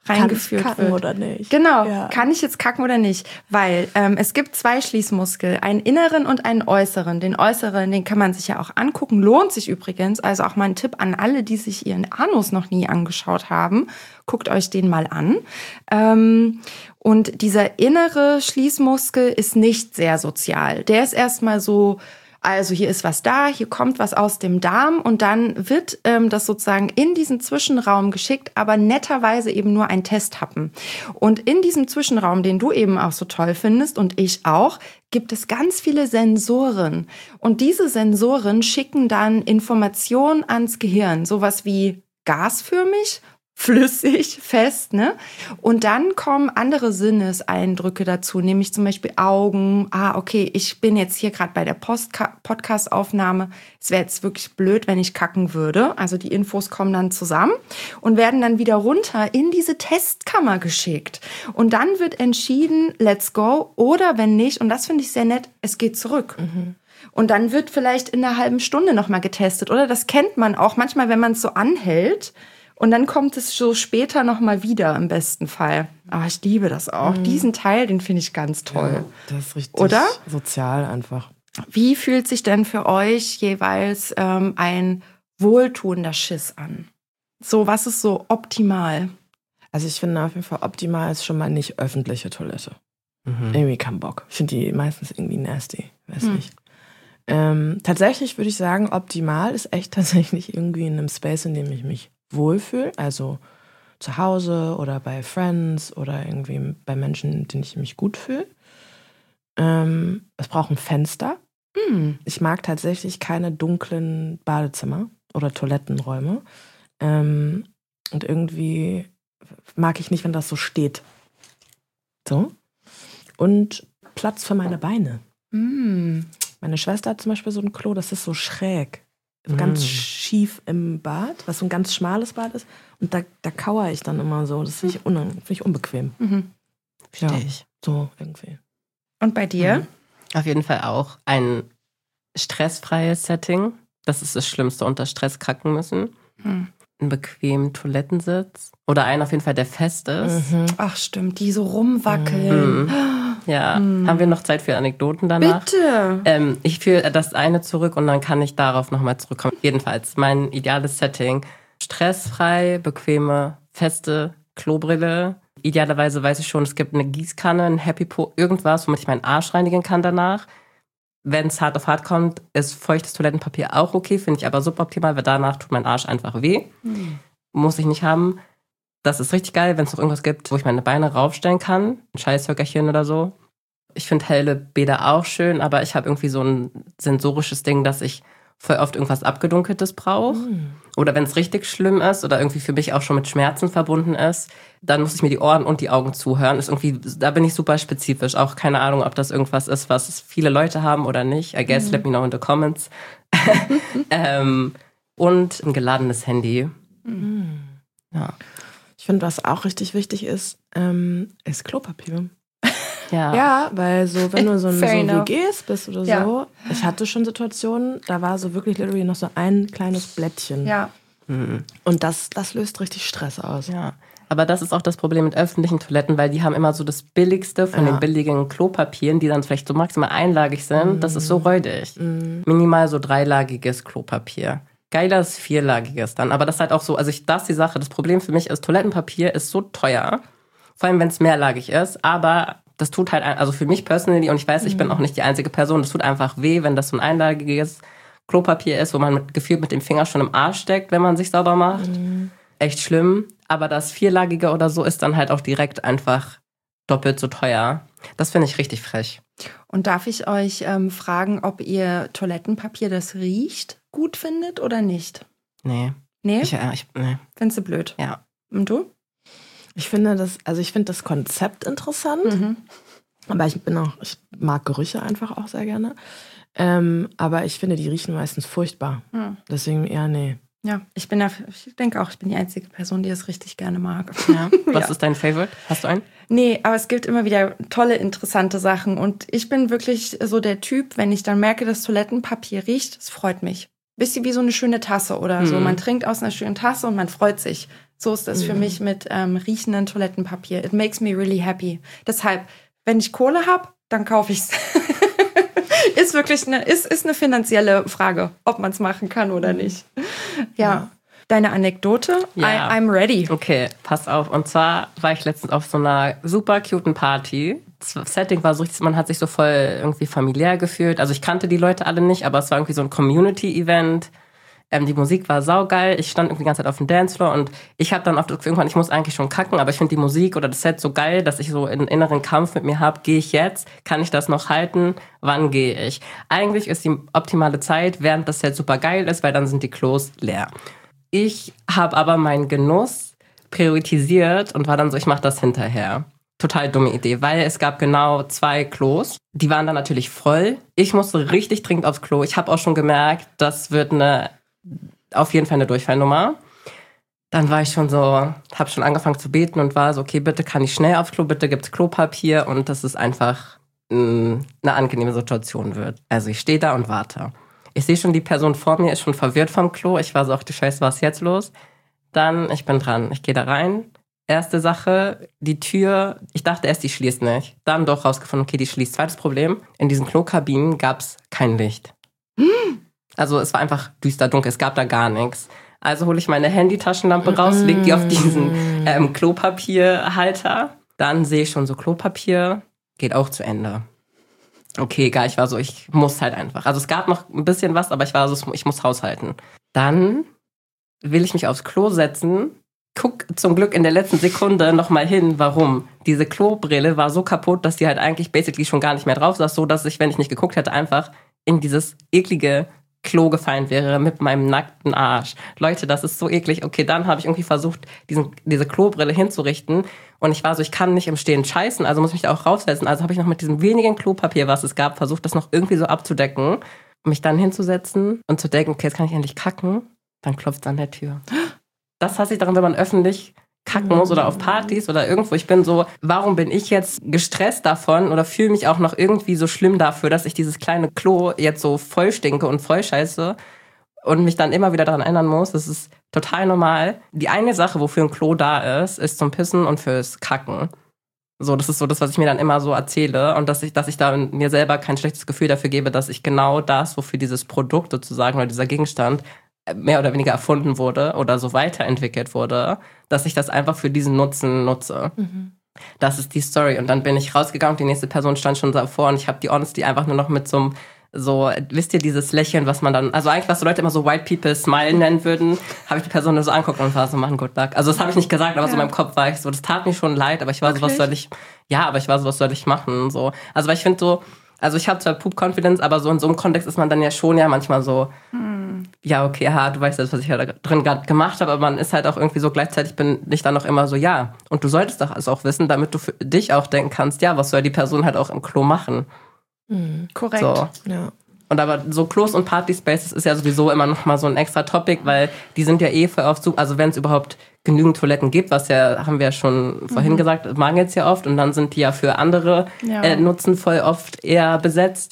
reingeführt kann ich kacken wird. Oder nicht? Genau, ja. Kann ich jetzt kacken oder nicht? Weil ähm, es gibt zwei Schließmuskel, einen inneren und einen äußeren. Den äußeren, den kann man sich ja auch angucken, lohnt sich übrigens. Also auch mal ein Tipp an alle, die sich ihren Anus noch nie angeschaut haben. Guckt euch den mal an. Ähm, und dieser innere Schließmuskel ist nicht sehr sozial. Der ist erstmal so... Also hier ist was da, hier kommt was aus dem Darm und dann wird ähm, das sozusagen in diesen Zwischenraum geschickt, aber netterweise eben nur ein Testhappen. Und in diesem Zwischenraum, den du eben auch so toll findest und ich auch, gibt es ganz viele Sensoren. Und diese Sensoren schicken dann Informationen ans Gehirn, sowas wie gasförmig, flüssig, fest, ne? Und dann kommen andere Sinneseindrücke dazu, nämlich zum Beispiel Augen. Ah, okay, ich bin jetzt hier gerade bei der Postka- Podcast-Aufnahme. Es wäre jetzt wirklich blöd, wenn ich kacken würde. Also die Infos kommen dann zusammen und werden dann wieder runter in diese Testkammer geschickt. Und dann wird entschieden, let's go. Oder wenn nicht, und das finde ich sehr nett, es geht zurück. Mhm. Und dann wird vielleicht in einer halben Stunde nochmal getestet. Oder das kennt man auch manchmal, wenn man es so anhält. Und dann kommt es so später noch mal wieder im besten Fall. Aber ich liebe das auch. Mhm. Diesen Teil, den finde ich ganz toll. Ja, das ist richtig Oder? Sozial einfach. Wie fühlt sich denn für euch jeweils ähm, ein wohltuender Schiss an? So, was ist so optimal? Also ich finde auf jeden Fall optimal ist schon mal nicht öffentliche Toilette. Mhm. Irgendwie kein Bock. Ich finde die meistens irgendwie nasty. Weiß mhm. nicht. Ähm, tatsächlich würde ich sagen, optimal ist echt tatsächlich irgendwie in einem Space, in dem ich mich wohlfühle, also zu Hause oder bei Friends oder irgendwie bei Menschen, in denen ich mich gut fühle. Ähm, es braucht ein Fenster. Mm. Ich mag tatsächlich keine dunklen Badezimmer oder Toilettenräume. Ähm, und irgendwie mag ich nicht, wenn das so steht. So. Und Platz für meine Beine. Mm. Meine Schwester hat zum Beispiel so ein Klo, das ist so schräg. Ganz schief im Bad, was so ein ganz schmales Bad ist. Und da, da kauere ich dann immer so. Das finde ich, un- find ich unbequem. Mhm. Verstehe ja, ich. So irgendwie. Und bei dir? Mhm. Auf jeden Fall auch ein stressfreies Setting. Das ist das Schlimmste, unter Stress kacken müssen. Mhm. Einen bequemen Toilettensitz. Oder einen auf jeden Fall, der fest ist. Mhm. Ach stimmt, die so rumwackeln. Mhm. Ja, mhm. Haben wir noch Zeit für Anekdoten danach? Bitte! Ähm, ich führe das eine zurück und dann kann ich darauf nochmal zurückkommen. Jedenfalls, mein ideales Setting. Stressfrei, bequeme, feste Klobrille. Idealerweise weiß ich schon, es gibt eine Gießkanne, ein Happy Po, irgendwas, womit ich meinen Arsch reinigen kann danach. Wenn es hart auf hart kommt, ist feuchtes Toilettenpapier auch okay, finde ich aber suboptimal, weil danach tut mein Arsch einfach weh. Mhm. Muss ich nicht haben. Das ist richtig geil, wenn es noch irgendwas gibt, wo ich meine Beine raufstellen kann. Ein Scheißhöckerchen oder so. Ich finde helle Bäder auch schön, aber ich habe irgendwie so ein sensorisches Ding, dass ich voll oft irgendwas Abgedunkeltes brauche. Mm. Oder wenn es richtig schlimm ist oder irgendwie für mich auch schon mit Schmerzen verbunden ist, dann muss ich mir die Ohren und die Augen zuhören. Ist irgendwie, da bin ich super spezifisch. Auch keine Ahnung, ob das irgendwas ist, was viele Leute haben oder nicht. I guess, mm. let me know in the comments. ähm, und ein geladenes Handy. Mm. Ja. Ich finde, was auch richtig wichtig ist, ähm, ist Klopapier. Ja. Ja, weil so, wenn du so in so W Gs bist oder ja. so, ich hatte schon Situationen, da war so wirklich literally noch so ein kleines Blättchen. Ja. Mhm. Und das, das löst richtig Stress aus. Ja. Aber das ist auch das Problem mit öffentlichen Toiletten, weil die haben immer so das Billigste von ja. den billigen Klopapieren, die dann vielleicht so maximal einlagig sind. Mhm. Das ist so räudig. Mhm. Minimal so dreilagiges Klopapier. Geiles vierlagiges dann. Aber das ist halt auch so, also ich, das ist die Sache. Das Problem für mich ist, Toilettenpapier ist so teuer. Vor allem, wenn es mehrlagig ist. Aber das tut halt, also für mich personally, und ich weiß, ich bin auch nicht die einzige Person, das tut einfach weh, wenn das so ein einlagiges Klopapier ist, wo man mit, gefühlt mit dem Finger schon im Arsch steckt, wenn man sich sauber macht. Mhm. Echt schlimm. Aber das vierlagige oder so ist dann halt auch direkt einfach doppelt so teuer. Das finde ich richtig frech. Und darf ich euch ähm, fragen, ob ihr Toilettenpapier, das riecht, gut findet oder nicht? Nee. Nee? Ich, äh, ich, nee. Findest du blöd? Ja. Und du? Ich finde das, also ich finde das Konzept interessant, mhm. aber ich bin auch, ich mag Gerüche einfach auch sehr gerne. Ähm, aber ich finde, die riechen meistens furchtbar. Mhm. Deswegen eher nee. Ja, ich bin da, ich denke auch, ich bin die einzige Person, die es richtig gerne mag. Ja. Was ja. ist dein Favorite? Hast du einen? Nee, aber es gibt immer wieder tolle, interessante Sachen. Und ich bin wirklich so der Typ, wenn ich dann merke, dass Toilettenpapier riecht, es freut mich. Bisschen wie so eine schöne Tasse oder mhm. so. Man trinkt aus einer schönen Tasse und man freut sich. So ist das mhm. für mich mit ähm, riechenden Toilettenpapier. It makes me really happy. Deshalb, wenn ich Kohle habe, dann kaufe ich es. Ist wirklich eine, ist, ist eine finanzielle Frage, ob man es machen kann oder nicht. Ja. ja. Deine Anekdote? Ja. I, I'm ready. Okay, pass auf. Und zwar war ich letztens auf so einer super cuten Party. Das Setting war so richtig, man hat sich so voll irgendwie familiär gefühlt. Also ich kannte die Leute alle nicht, aber es war irgendwie so ein Community-Event. Ähm, die Musik war saugeil. Ich stand irgendwie die ganze Zeit auf dem Dancefloor und ich habe dann oft irgendwann, ich muss eigentlich schon kacken, aber ich finde die Musik oder das Set so geil, dass ich so einen inneren Kampf mit mir habe. Gehe ich jetzt? Kann ich das noch halten? Wann gehe ich? Eigentlich ist die optimale Zeit, während das Set super geil ist, weil dann sind die Klos leer. Ich habe aber meinen Genuss priorisiert und war dann so, ich mache das hinterher. Total dumme Idee, weil es gab genau zwei Klos. Die waren dann natürlich voll. Ich musste richtig dringend aufs Klo. Ich habe auch schon gemerkt, das wird eine auf jeden Fall eine Durchfallnummer. Dann war ich schon so, habe schon angefangen zu beten und war so, okay, bitte kann ich schnell aufs Klo, bitte gibt's Klopapier und dass es einfach mh, eine angenehme Situation wird. Also ich stehe da und warte. Ich sehe schon, die Person vor mir ist schon verwirrt vom Klo. Ich war so, ach du Scheiße, was ist jetzt los? Dann, ich bin dran, ich gehe da rein. Erste Sache, die Tür, ich dachte erst, die schließt nicht. Dann doch rausgefunden, okay, die schließt. Zweites Problem, in diesen Klokabinen gab's kein Licht. Also es war einfach düster dunkel, es gab da gar nichts. Also hole ich meine Handytaschenlampe raus, leg die auf diesen ähm, Klopapierhalter. Dann sehe ich schon so, Klopapier geht auch zu Ende. Okay, egal, ich war so, ich muss halt einfach. Also es gab noch ein bisschen was, aber ich war so, ich muss haushalten. Dann will ich mich aufs Klo setzen, guck zum Glück in der letzten Sekunde nochmal hin, warum. Diese Klobrille war so kaputt, dass die halt eigentlich basically schon gar nicht mehr drauf saß, so dass ich, wenn ich nicht geguckt hätte, einfach in dieses eklige Klo gefallen wäre mit meinem nackten Arsch. Leute, das ist so eklig. Okay, dann habe ich irgendwie versucht, diesen, diese Klobrille hinzurichten. Und ich war so, ich kann nicht im Stehen scheißen, also muss ich mich da auch raufsetzen. Also habe ich noch mit diesem wenigen Klopapier, was es gab, versucht, das noch irgendwie so abzudecken. Mich dann hinzusetzen und zu denken, okay, jetzt kann ich endlich kacken. Dann klopft es an der Tür. Das hasse ich daran, wenn man öffentlich kacken muss oder auf Partys oder irgendwo. Ich bin so, warum bin ich jetzt gestresst davon oder fühle mich auch noch irgendwie so schlimm dafür, dass ich dieses kleine Klo jetzt so voll stinke und voll scheiße und mich dann immer wieder daran erinnern muss. Das ist total normal. Die eine Sache, wofür ein Klo da ist, ist zum Pissen und fürs Kacken. So, das ist so das, was ich mir dann immer so erzähle und dass ich, dass ich da mir selber kein schlechtes Gefühl dafür gebe, dass ich genau das, wofür dieses Produkt sozusagen oder dieser Gegenstand mehr oder weniger erfunden wurde oder so weiterentwickelt wurde, dass ich das einfach für diesen Nutzen nutze. Mhm. Das ist die Story. Und dann bin ich rausgegangen und die nächste Person stand schon davor und ich habe die Honesty einfach nur noch mit so einem, so, wisst ihr, dieses Lächeln, was man dann, also eigentlich, was so Leute immer so White People Smile nennen würden, habe ich die Person nur so anguckt und war so, Mann, good luck. Also das habe ich nicht gesagt, aber ja. so in meinem Kopf war ich so, das tat mir schon leid, aber ich war Wirklich? so, was soll ich, ja, aber ich war so, was soll ich machen? So. Also weil ich finde so, also ich habe zwar Poop-Confidence, aber so in so einem Kontext ist man dann ja schon ja manchmal so, hm. ja, okay, ha, du weißt jetzt, was ich da drin gerade gemacht habe, aber man ist halt auch irgendwie so, gleichzeitig bin ich dann auch immer so, ja, und du solltest doch also auch wissen, damit du für dich auch denken kannst, ja, was soll die Person halt auch im Klo machen? Hm. Korrekt, so. ja. Und aber so Klos und Party-Spaces ist ja sowieso immer noch mal so ein extra Topic, weil die sind ja eh voll oft so, also wenn es überhaupt genügend Toiletten gibt, was ja, haben wir ja schon mhm. vorhin gesagt, mangelt es ja oft und dann sind die ja für andere ja. äh, Nutzen voll oft eher besetzt,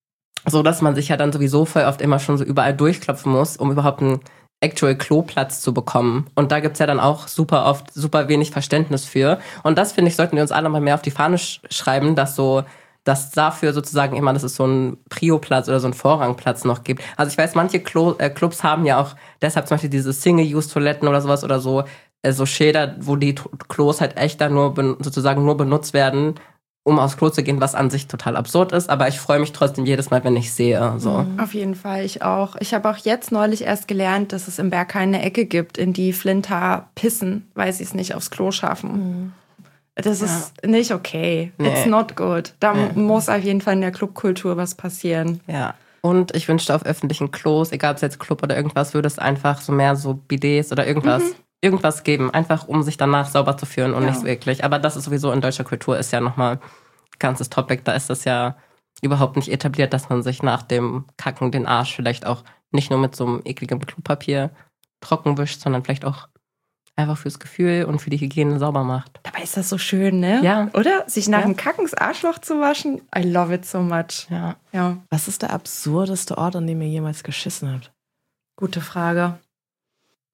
so dass man sich ja dann sowieso voll oft immer schon so überall durchklopfen muss, um überhaupt einen actual Kloplatz zu bekommen. Und da gibt's ja dann auch super oft super wenig Verständnis für. Und das, finde ich, sollten wir uns alle mal mehr auf die Fahne sch- schreiben, dass so dass dafür sozusagen immer, dass es so einen Prio-Platz oder so einen Vorrangplatz noch gibt. Also ich weiß, manche Klo, äh, Clubs haben ja auch deshalb zum Beispiel diese Single-Use-Toiletten oder sowas oder so, äh, so Schilder, wo die T- Klos halt echt dann nur ben- sozusagen nur benutzt werden, um aufs Klo zu gehen, was an sich total absurd ist. Aber ich freue mich trotzdem jedes Mal, wenn ich sehe. So. Auf jeden Fall, ich auch. Ich habe auch jetzt neulich erst gelernt, dass es im Berghain eine Ecke gibt, in die Flinter pissen, weil sie es nicht aufs Klo schaffen. Mhm. Das ist ja. nicht okay. Nee. It's not good. Da nee. muss auf jeden Fall in der Clubkultur was passieren. Ja. Und ich wünschte, auf öffentlichen Klos, egal ob es jetzt Club oder irgendwas, würde es einfach so mehr so Bidets oder irgendwas, mhm. irgendwas geben. Einfach, um sich danach sauber zu führen und ja. nicht so eklig. Aber das ist sowieso in deutscher Kultur ist ja nochmal ein ganzes Topic. Da ist das ja überhaupt nicht etabliert, dass man sich nach dem Kacken den Arsch vielleicht auch nicht nur mit so einem ekligen Klopapier trocken wischt, sondern vielleicht auch einfach fürs Gefühl und für die Hygiene sauber macht. Dabei ist das so schön, ne? Ja. Oder? Sich nach ja. dem Kacken das Arschloch zu waschen. I love it so much. Ja. ja. Was ist der absurdeste Ort, an dem ihr jemals geschissen habt? Gute Frage.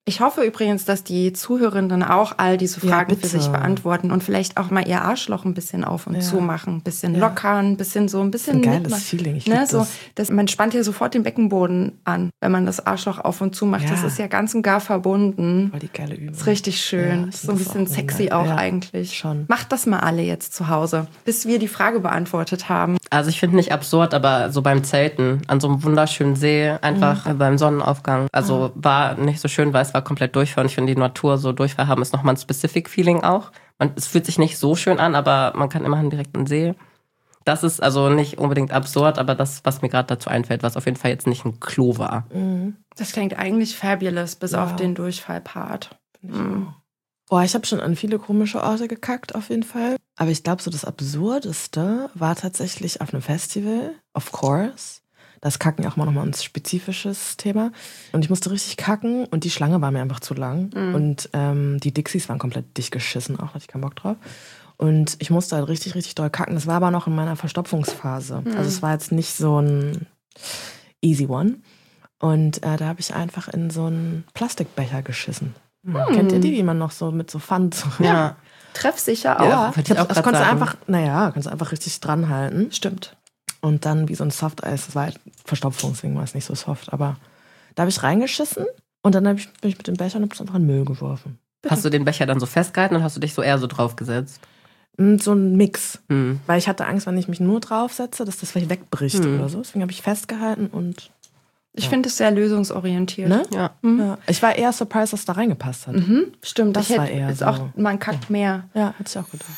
Ich hoffe übrigens, dass die Zuhörenden auch all diese Fragen ja, für sich beantworten und vielleicht auch mal ihr Arschloch ein bisschen auf und ja. zu machen, ein bisschen ja. lockern, ein bisschen so ein bisschen ein geiles mitmachen. Feeling. Ich ne, lieb so, das. dass man spannt ja sofort den Beckenboden an, wenn man das Arschloch auf und zu macht. Ja. Das ist ja ganz und gar verbunden. Voll die geile Übung. Das ist richtig schön. Ja, ist so ein bisschen auch sexy geil. auch ja, eigentlich. Schon. Macht das mal alle jetzt zu Hause, bis wir die Frage beantwortet haben. Also ich finde nicht absurd, aber so beim Zelten an so einem wunderschönen See, einfach mhm. beim Sonnenaufgang. Also mhm. war nicht so schön, weil es war komplett Durchfall. Und ich finde die Natur so Durchfall haben ist nochmal ein Specific Feeling auch. Man, es fühlt sich nicht so schön an, aber man kann immerhin direkt einen See. Das ist also nicht unbedingt absurd, aber das, was mir gerade dazu einfällt, was auf jeden Fall jetzt nicht ein Klo war. Mhm. Das klingt eigentlich fabulous, bis ja. auf den Durchfall-Part. Mhm. Boah, ich habe schon an viele komische Orte gekackt, auf jeden Fall. Aber ich glaube, so das Absurdeste war tatsächlich auf einem Festival, of course. Das Kacken ja auch mal nochmal ein spezifisches Thema. Und ich musste richtig kacken und die Schlange war mir einfach zu lang. Mhm. Und ähm, die Dixies waren komplett dicht geschissen, auch hatte ich keinen Bock drauf. Und ich musste halt richtig, richtig doll kacken. Das war aber noch in meiner Verstopfungsphase. Mhm. Also es war jetzt nicht so ein easy one. Und äh, da habe ich einfach in so einen Plastikbecher geschissen. Mhm. Kennt ihr die, wie man noch so mit so Pfand... So ja, treffsicher auch. Ja, ich auch das konntest du einfach, naja, kannst du einfach richtig dran halten. Stimmt. Und dann wie so ein Softeis, das war halt Verstopfung, deswegen war es nicht so soft. Aber da habe ich reingeschissen und dann hab ich, bin ich mit dem Becher und habe es einfach in den Müll geworfen. Bitte. Hast du den Becher dann so festgehalten und hast du dich so eher so draufgesetzt? So ein Mix. Hm. Weil ich hatte Angst, wenn ich mich nur draufsetze, dass das vielleicht wegbricht hm. oder so. Deswegen habe ich festgehalten und... Ich ja. finde es sehr lösungsorientiert. Ne? Ja. Mhm. ja. Ich war eher surprised, dass da reingepasst hat. Mhm. Stimmt, das ich war eher ist so. Auch, man kackt mehr. Ja, hätte ich auch gedacht.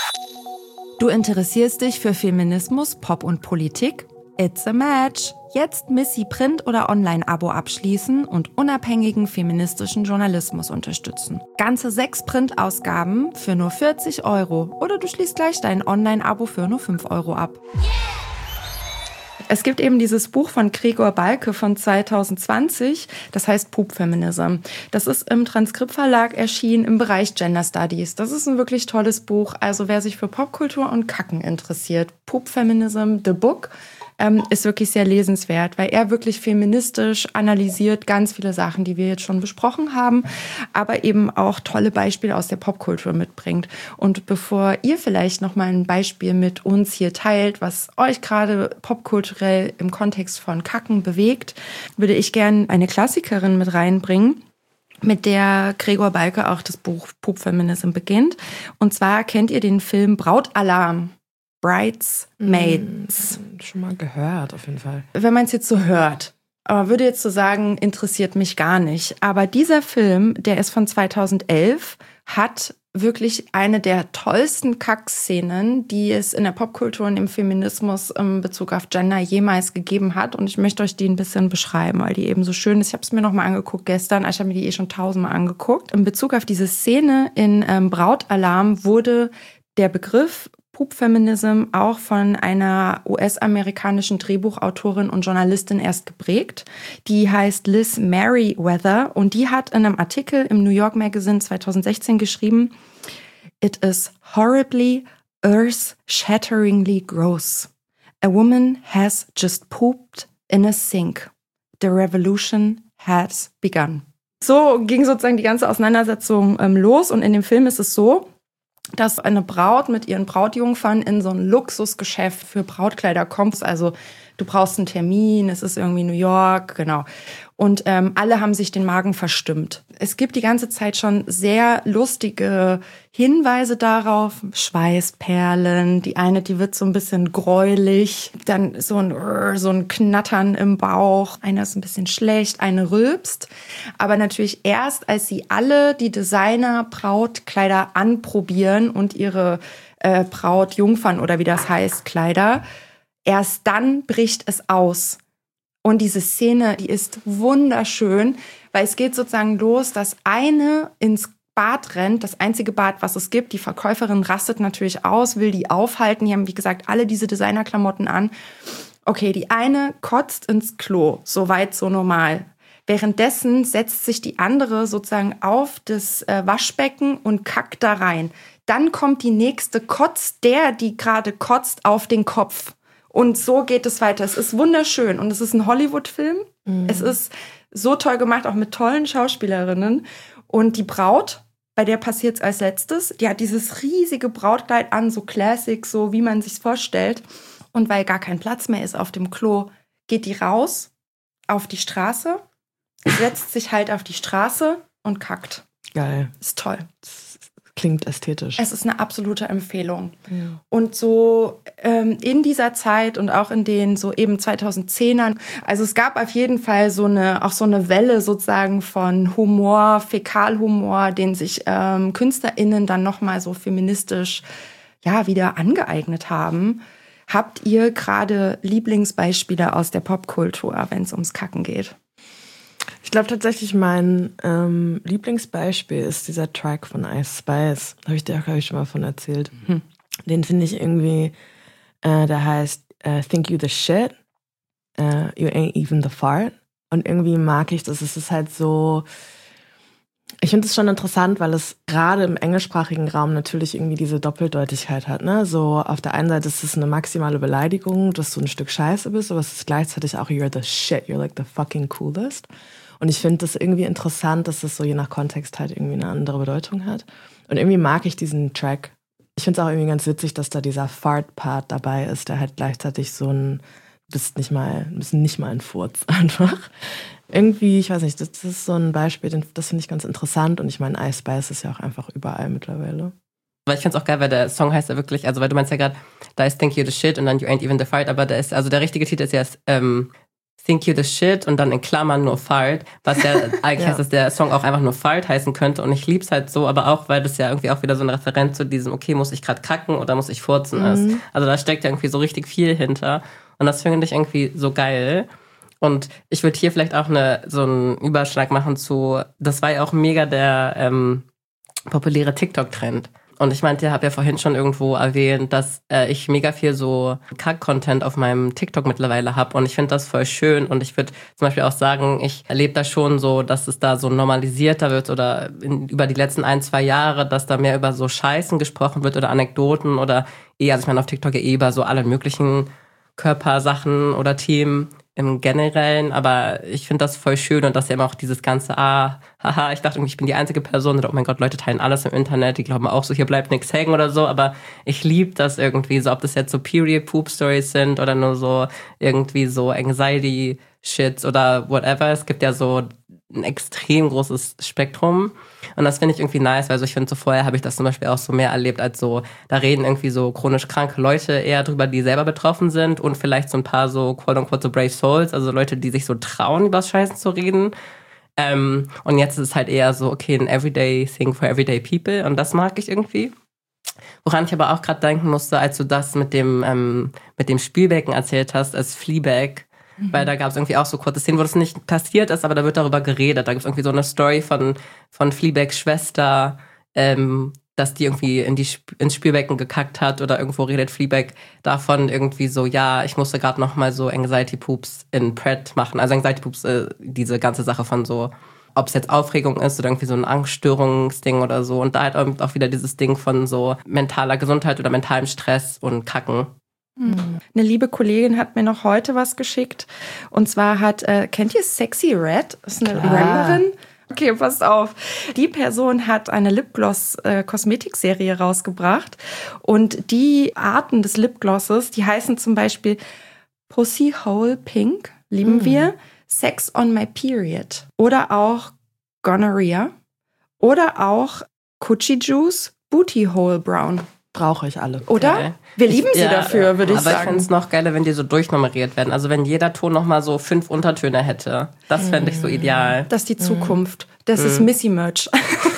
Du interessierst dich für Feminismus, Pop und Politik? It's a match. Jetzt Missy Print- oder Online-Abo abschließen und unabhängigen feministischen Journalismus unterstützen. Ganze sechs Print-Ausgaben für nur vierzig Euro oder du schließt gleich dein Online-Abo für nur fünf Euro ab. Es gibt eben dieses Buch von Gregor Balke von zwanzig zwanzig, das heißt Poop Feminism. Das ist im Transkriptverlag erschienen im Bereich Gender Studies. Das ist ein wirklich tolles Buch. Also wer sich für Popkultur und Kacken interessiert, Poop Feminism, The Book, ähm, ist wirklich sehr lesenswert, weil er wirklich feministisch analysiert ganz viele Sachen, die wir jetzt schon besprochen haben, aber eben auch tolle Beispiele aus der Popkultur mitbringt. Und bevor ihr vielleicht noch mal ein Beispiel mit uns hier teilt, was euch gerade popkulturell im Kontext von Kacken bewegt, würde ich gerne eine Klassikerin mit reinbringen, mit der Gregor Balke auch das Buch Poop Feminism beginnt. Und zwar kennt ihr den Film Brautalarm. Bridesmaids. Hm, schon mal gehört, auf jeden Fall. Wenn man es jetzt so hört, aber würde jetzt so sagen, interessiert mich gar nicht. Aber dieser Film, der ist von zweitausendelf, hat wirklich eine der tollsten Kackszenen, die es in der Popkultur und im Feminismus in Bezug auf Gender jemals gegeben hat. Und ich möchte euch die ein bisschen beschreiben, weil die eben so schön ist. Ich habe es mir noch mal angeguckt gestern. Ich habe mir die eh schon tausendmal angeguckt. In Bezug auf diese Szene in ähm, Brautalarm wurde der Begriff Poop Feminism auch von einer U S-amerikanischen Drehbuchautorin und Journalistin erst geprägt. Die heißt Liz Meriwether und die hat in einem Artikel im New York Magazine zwanzig sechzehn geschrieben, "It is horribly, earth-shatteringly gross. A woman has just pooped in a sink. The revolution has begun." So ging sozusagen die ganze Auseinandersetzung ähm, los und in dem Film ist es so, dass eine Braut mit ihren Brautjungfern in so ein Luxusgeschäft für Brautkleider kommt. Also du brauchst einen Termin, es ist irgendwie New York, genau. Und ähm, alle haben sich den Magen verstimmt. Es gibt die ganze Zeit schon sehr lustige Hinweise darauf. Schweißperlen, die eine, die wird so ein bisschen gräulich. Dann so ein, so ein Knattern im Bauch. Eine ist ein bisschen schlecht, eine rülpst. Aber natürlich erst, als sie alle die Designer-Brautkleider anprobieren und ihre äh, Brautjungfern oder wie das heißt, Kleider, erst dann bricht es aus. Und diese Szene, die ist wunderschön, weil es geht sozusagen los, dass eine ins Bad rennt, das einzige Bad, was es gibt. Die Verkäuferin rastet natürlich aus, will die aufhalten. Die haben, wie gesagt, alle diese Designerklamotten an. Okay, die eine kotzt ins Klo, soweit so normal. Währenddessen setzt sich die andere sozusagen auf das äh, Waschbecken und kackt da rein. Dann kommt die nächste, kotzt der, die gerade kotzt, auf den Kopf. Und so geht es weiter. Es ist wunderschön und es ist ein Hollywood-Film. Mhm. Es ist so toll gemacht, auch mit tollen Schauspielerinnen. Und die Braut, bei der passiert es als letztes, die hat dieses riesige Brautkleid an, so classic, so wie man sich's vorstellt. Und weil gar kein Platz mehr ist auf dem Klo, geht die raus auf die Straße, setzt sich halt auf die Straße und kackt. Geil. Ist toll. Klingt ästhetisch. Es ist eine absolute Empfehlung. Ja. Und so ähm, in dieser Zeit und auch in den so eben zweitausendzehnern, also es gab auf jeden Fall so eine, auch so eine Welle sozusagen von Humor, Fäkalhumor, den sich ähm, KünstlerInnen dann nochmal so feministisch ja wieder angeeignet haben. Habt ihr gerade Lieblingsbeispiele aus der Popkultur, wenn es ums Kacken geht? Ich glaube tatsächlich, mein ähm, Lieblingsbeispiel ist dieser Track von Ice Spice. Habe ich dir auch, glaube ich, schon mal von erzählt. Hm. Den finde ich irgendwie, äh, der heißt uh, Think You the Shit, uh, You Ain't Even the Fart. Und irgendwie mag ich das. Es ist halt so, ich finde es schon interessant, weil es gerade im englischsprachigen Raum natürlich irgendwie diese Doppeldeutigkeit hat. Ne? So auf der einen Seite ist es eine maximale Beleidigung, dass du ein Stück Scheiße bist, aber es ist gleichzeitig auch you're the shit, you're like the fucking coolest. Und ich finde das irgendwie interessant, dass das so je nach Kontext halt irgendwie eine andere Bedeutung hat. Und irgendwie mag ich diesen Track. Ich finde es auch irgendwie ganz witzig, dass da dieser Fart-Part dabei ist, der halt gleichzeitig so ein, du bist nicht mal, du bist nicht mal ein Furz einfach. Irgendwie, ich weiß nicht, das ist so ein Beispiel, das finde ich ganz interessant. Und ich meine, Ice Spice ist ja auch einfach überall mittlerweile. Weil ich finde es auch geil, weil der Song heißt ja wirklich, also weil du meinst ja gerade, da ist Think You the Shit und dann You Ain't Even the Fart, aber da ist, also der richtige Titel ist ja ähm, Think You the Shit und dann in Klammern nur Fart, was ja eigentlich ja. heißt, dass der Song auch einfach nur Fart heißen könnte. Und ich lieb's halt so, aber auch, weil das ja irgendwie auch wieder so eine Referenz zu diesem, okay, muss ich gerade kacken oder muss ich furzen mhm. ist. Also da steckt ja irgendwie so richtig viel hinter. Und das finde ich irgendwie so geil. Und ich würde hier vielleicht auch eine, so einen Überschlag machen zu, das war ja auch mega der ähm, populäre TikTok-Trend. Und ich meinte, ich habe ja vorhin schon irgendwo erwähnt, dass äh, ich mega viel so Kack-Content auf meinem TikTok mittlerweile habe. Und ich finde das voll schön. Und ich würde zum Beispiel auch sagen, ich erlebe da schon so, dass es da so normalisierter wird oder in, über die letzten ein, zwei Jahre, dass da mehr über so Scheißen gesprochen wird oder Anekdoten oder eher, also ich meine auf TikTok ja eh über so alle möglichen Körpersachen oder Themen im Generellen, aber ich finde das voll schön und dass ja immer auch dieses ganze, ah, haha, ich dachte irgendwie, ich bin die einzige Person oder oh mein Gott, Leute teilen alles im Internet, die glauben auch so, hier bleibt nichts hängen oder so, aber ich liebe das irgendwie, so ob das jetzt so Period-Poop-Stories sind oder nur so irgendwie so Anxiety-Shits oder whatever, es gibt ja so ein extrem großes Spektrum und das finde ich irgendwie nice, weil so ich finde, so vorher habe ich das zum Beispiel auch so mehr erlebt als so, da reden irgendwie so chronisch kranke Leute eher drüber, die selber betroffen sind und vielleicht so ein paar so quote-unquote so brave souls, also Leute, die sich so trauen, über Scheißen zu reden. Ähm, und jetzt ist es halt eher so, okay, ein everyday thing for everyday people und das mag ich irgendwie. Woran ich aber auch gerade denken musste, als du das mit dem, ähm, mit dem Spülbecken erzählt hast, als Fleabag, weil da gab es irgendwie auch so kurze Szenen, wo das nicht passiert ist, aber da wird darüber geredet. Da gibt es irgendwie so eine Story von, von Fleabags Schwester, ähm, dass die irgendwie in die Sp- ins Spülbecken gekackt hat oder irgendwo redet Fleabag davon irgendwie so, ja, ich musste gerade noch mal so Anxiety-Poops in Pred machen. Also Anxiety-Poops, äh, diese ganze Sache von so, ob es jetzt Aufregung ist oder irgendwie so ein Angststörungsding oder so. Und da halt auch wieder dieses Ding von so mentaler Gesundheit oder mentalem Stress und Kacken. Eine liebe Kollegin hat mir noch heute was geschickt. Und zwar hat, äh, kennt ihr Sexy Red? Das ist eine Rapperin. Okay, passt auf. Die Person hat eine Lipgloss-Kosmetikserie rausgebracht. Und die Arten des Lipglosses, die heißen zum Beispiel Pussy Hole Pink, lieben mm. wir. Sex on my period. Oder auch Gonorrhea. Oder auch Coochie Juice Booty Hole Brown. Brauche ich alle. Oder? Okay. Wir lieben sie ja, dafür, würde ich aber sagen. Aber ich finde es noch geiler, wenn die so durchnummeriert werden. Also wenn jeder Ton nochmal so fünf Untertöne hätte. Das fände ich so ideal. Das ist die Zukunft. Das mm. ist Missy-Merch.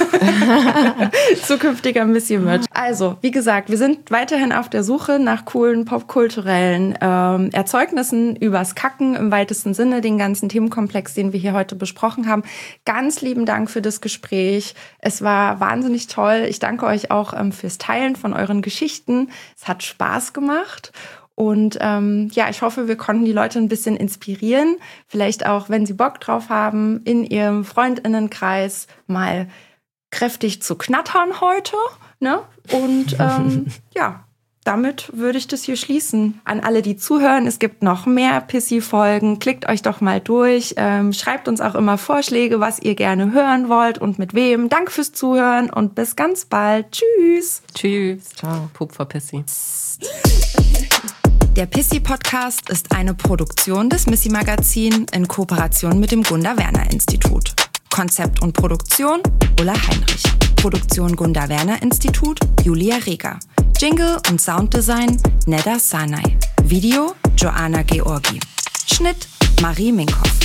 Zukünftiger Missy-Merch. Also, wie gesagt, wir sind weiterhin auf der Suche nach coolen popkulturellen ähm, Erzeugnissen übers Kacken im weitesten Sinne, den ganzen Themenkomplex, den wir hier heute besprochen haben. Ganz lieben Dank für das Gespräch. Es war wahnsinnig toll. Ich danke euch auch ähm, fürs Teilen von euren Geschichten. Es hat Spaß gemacht. Und ähm, ja, ich hoffe, wir konnten die Leute ein bisschen inspirieren. Vielleicht auch, wenn sie Bock drauf haben, in ihrem FreundInnenkreis mal kräftig zu knattern heute. Ne? Und ähm, ja, damit würde ich das hier schließen. An alle, die zuhören, es gibt noch mehr Pissy-Folgen. Klickt euch doch mal durch. Ähm, schreibt uns auch immer Vorschläge, was ihr gerne hören wollt und mit wem. Danke fürs Zuhören und bis ganz bald. Tschüss. Tschüss. Ciao. Poop for Pissy. Der Pissy-Podcast ist eine Produktion des Missy-Magazin in Kooperation mit dem Gunda-Werner-Institut. Konzept und Produktion Ulla Heinrich. Produktion Gunda-Werner-Institut Julia Reger. Jingle und Sounddesign Neda Sanay. Video Joanna Georgi. Schnitt Marie Minkoff.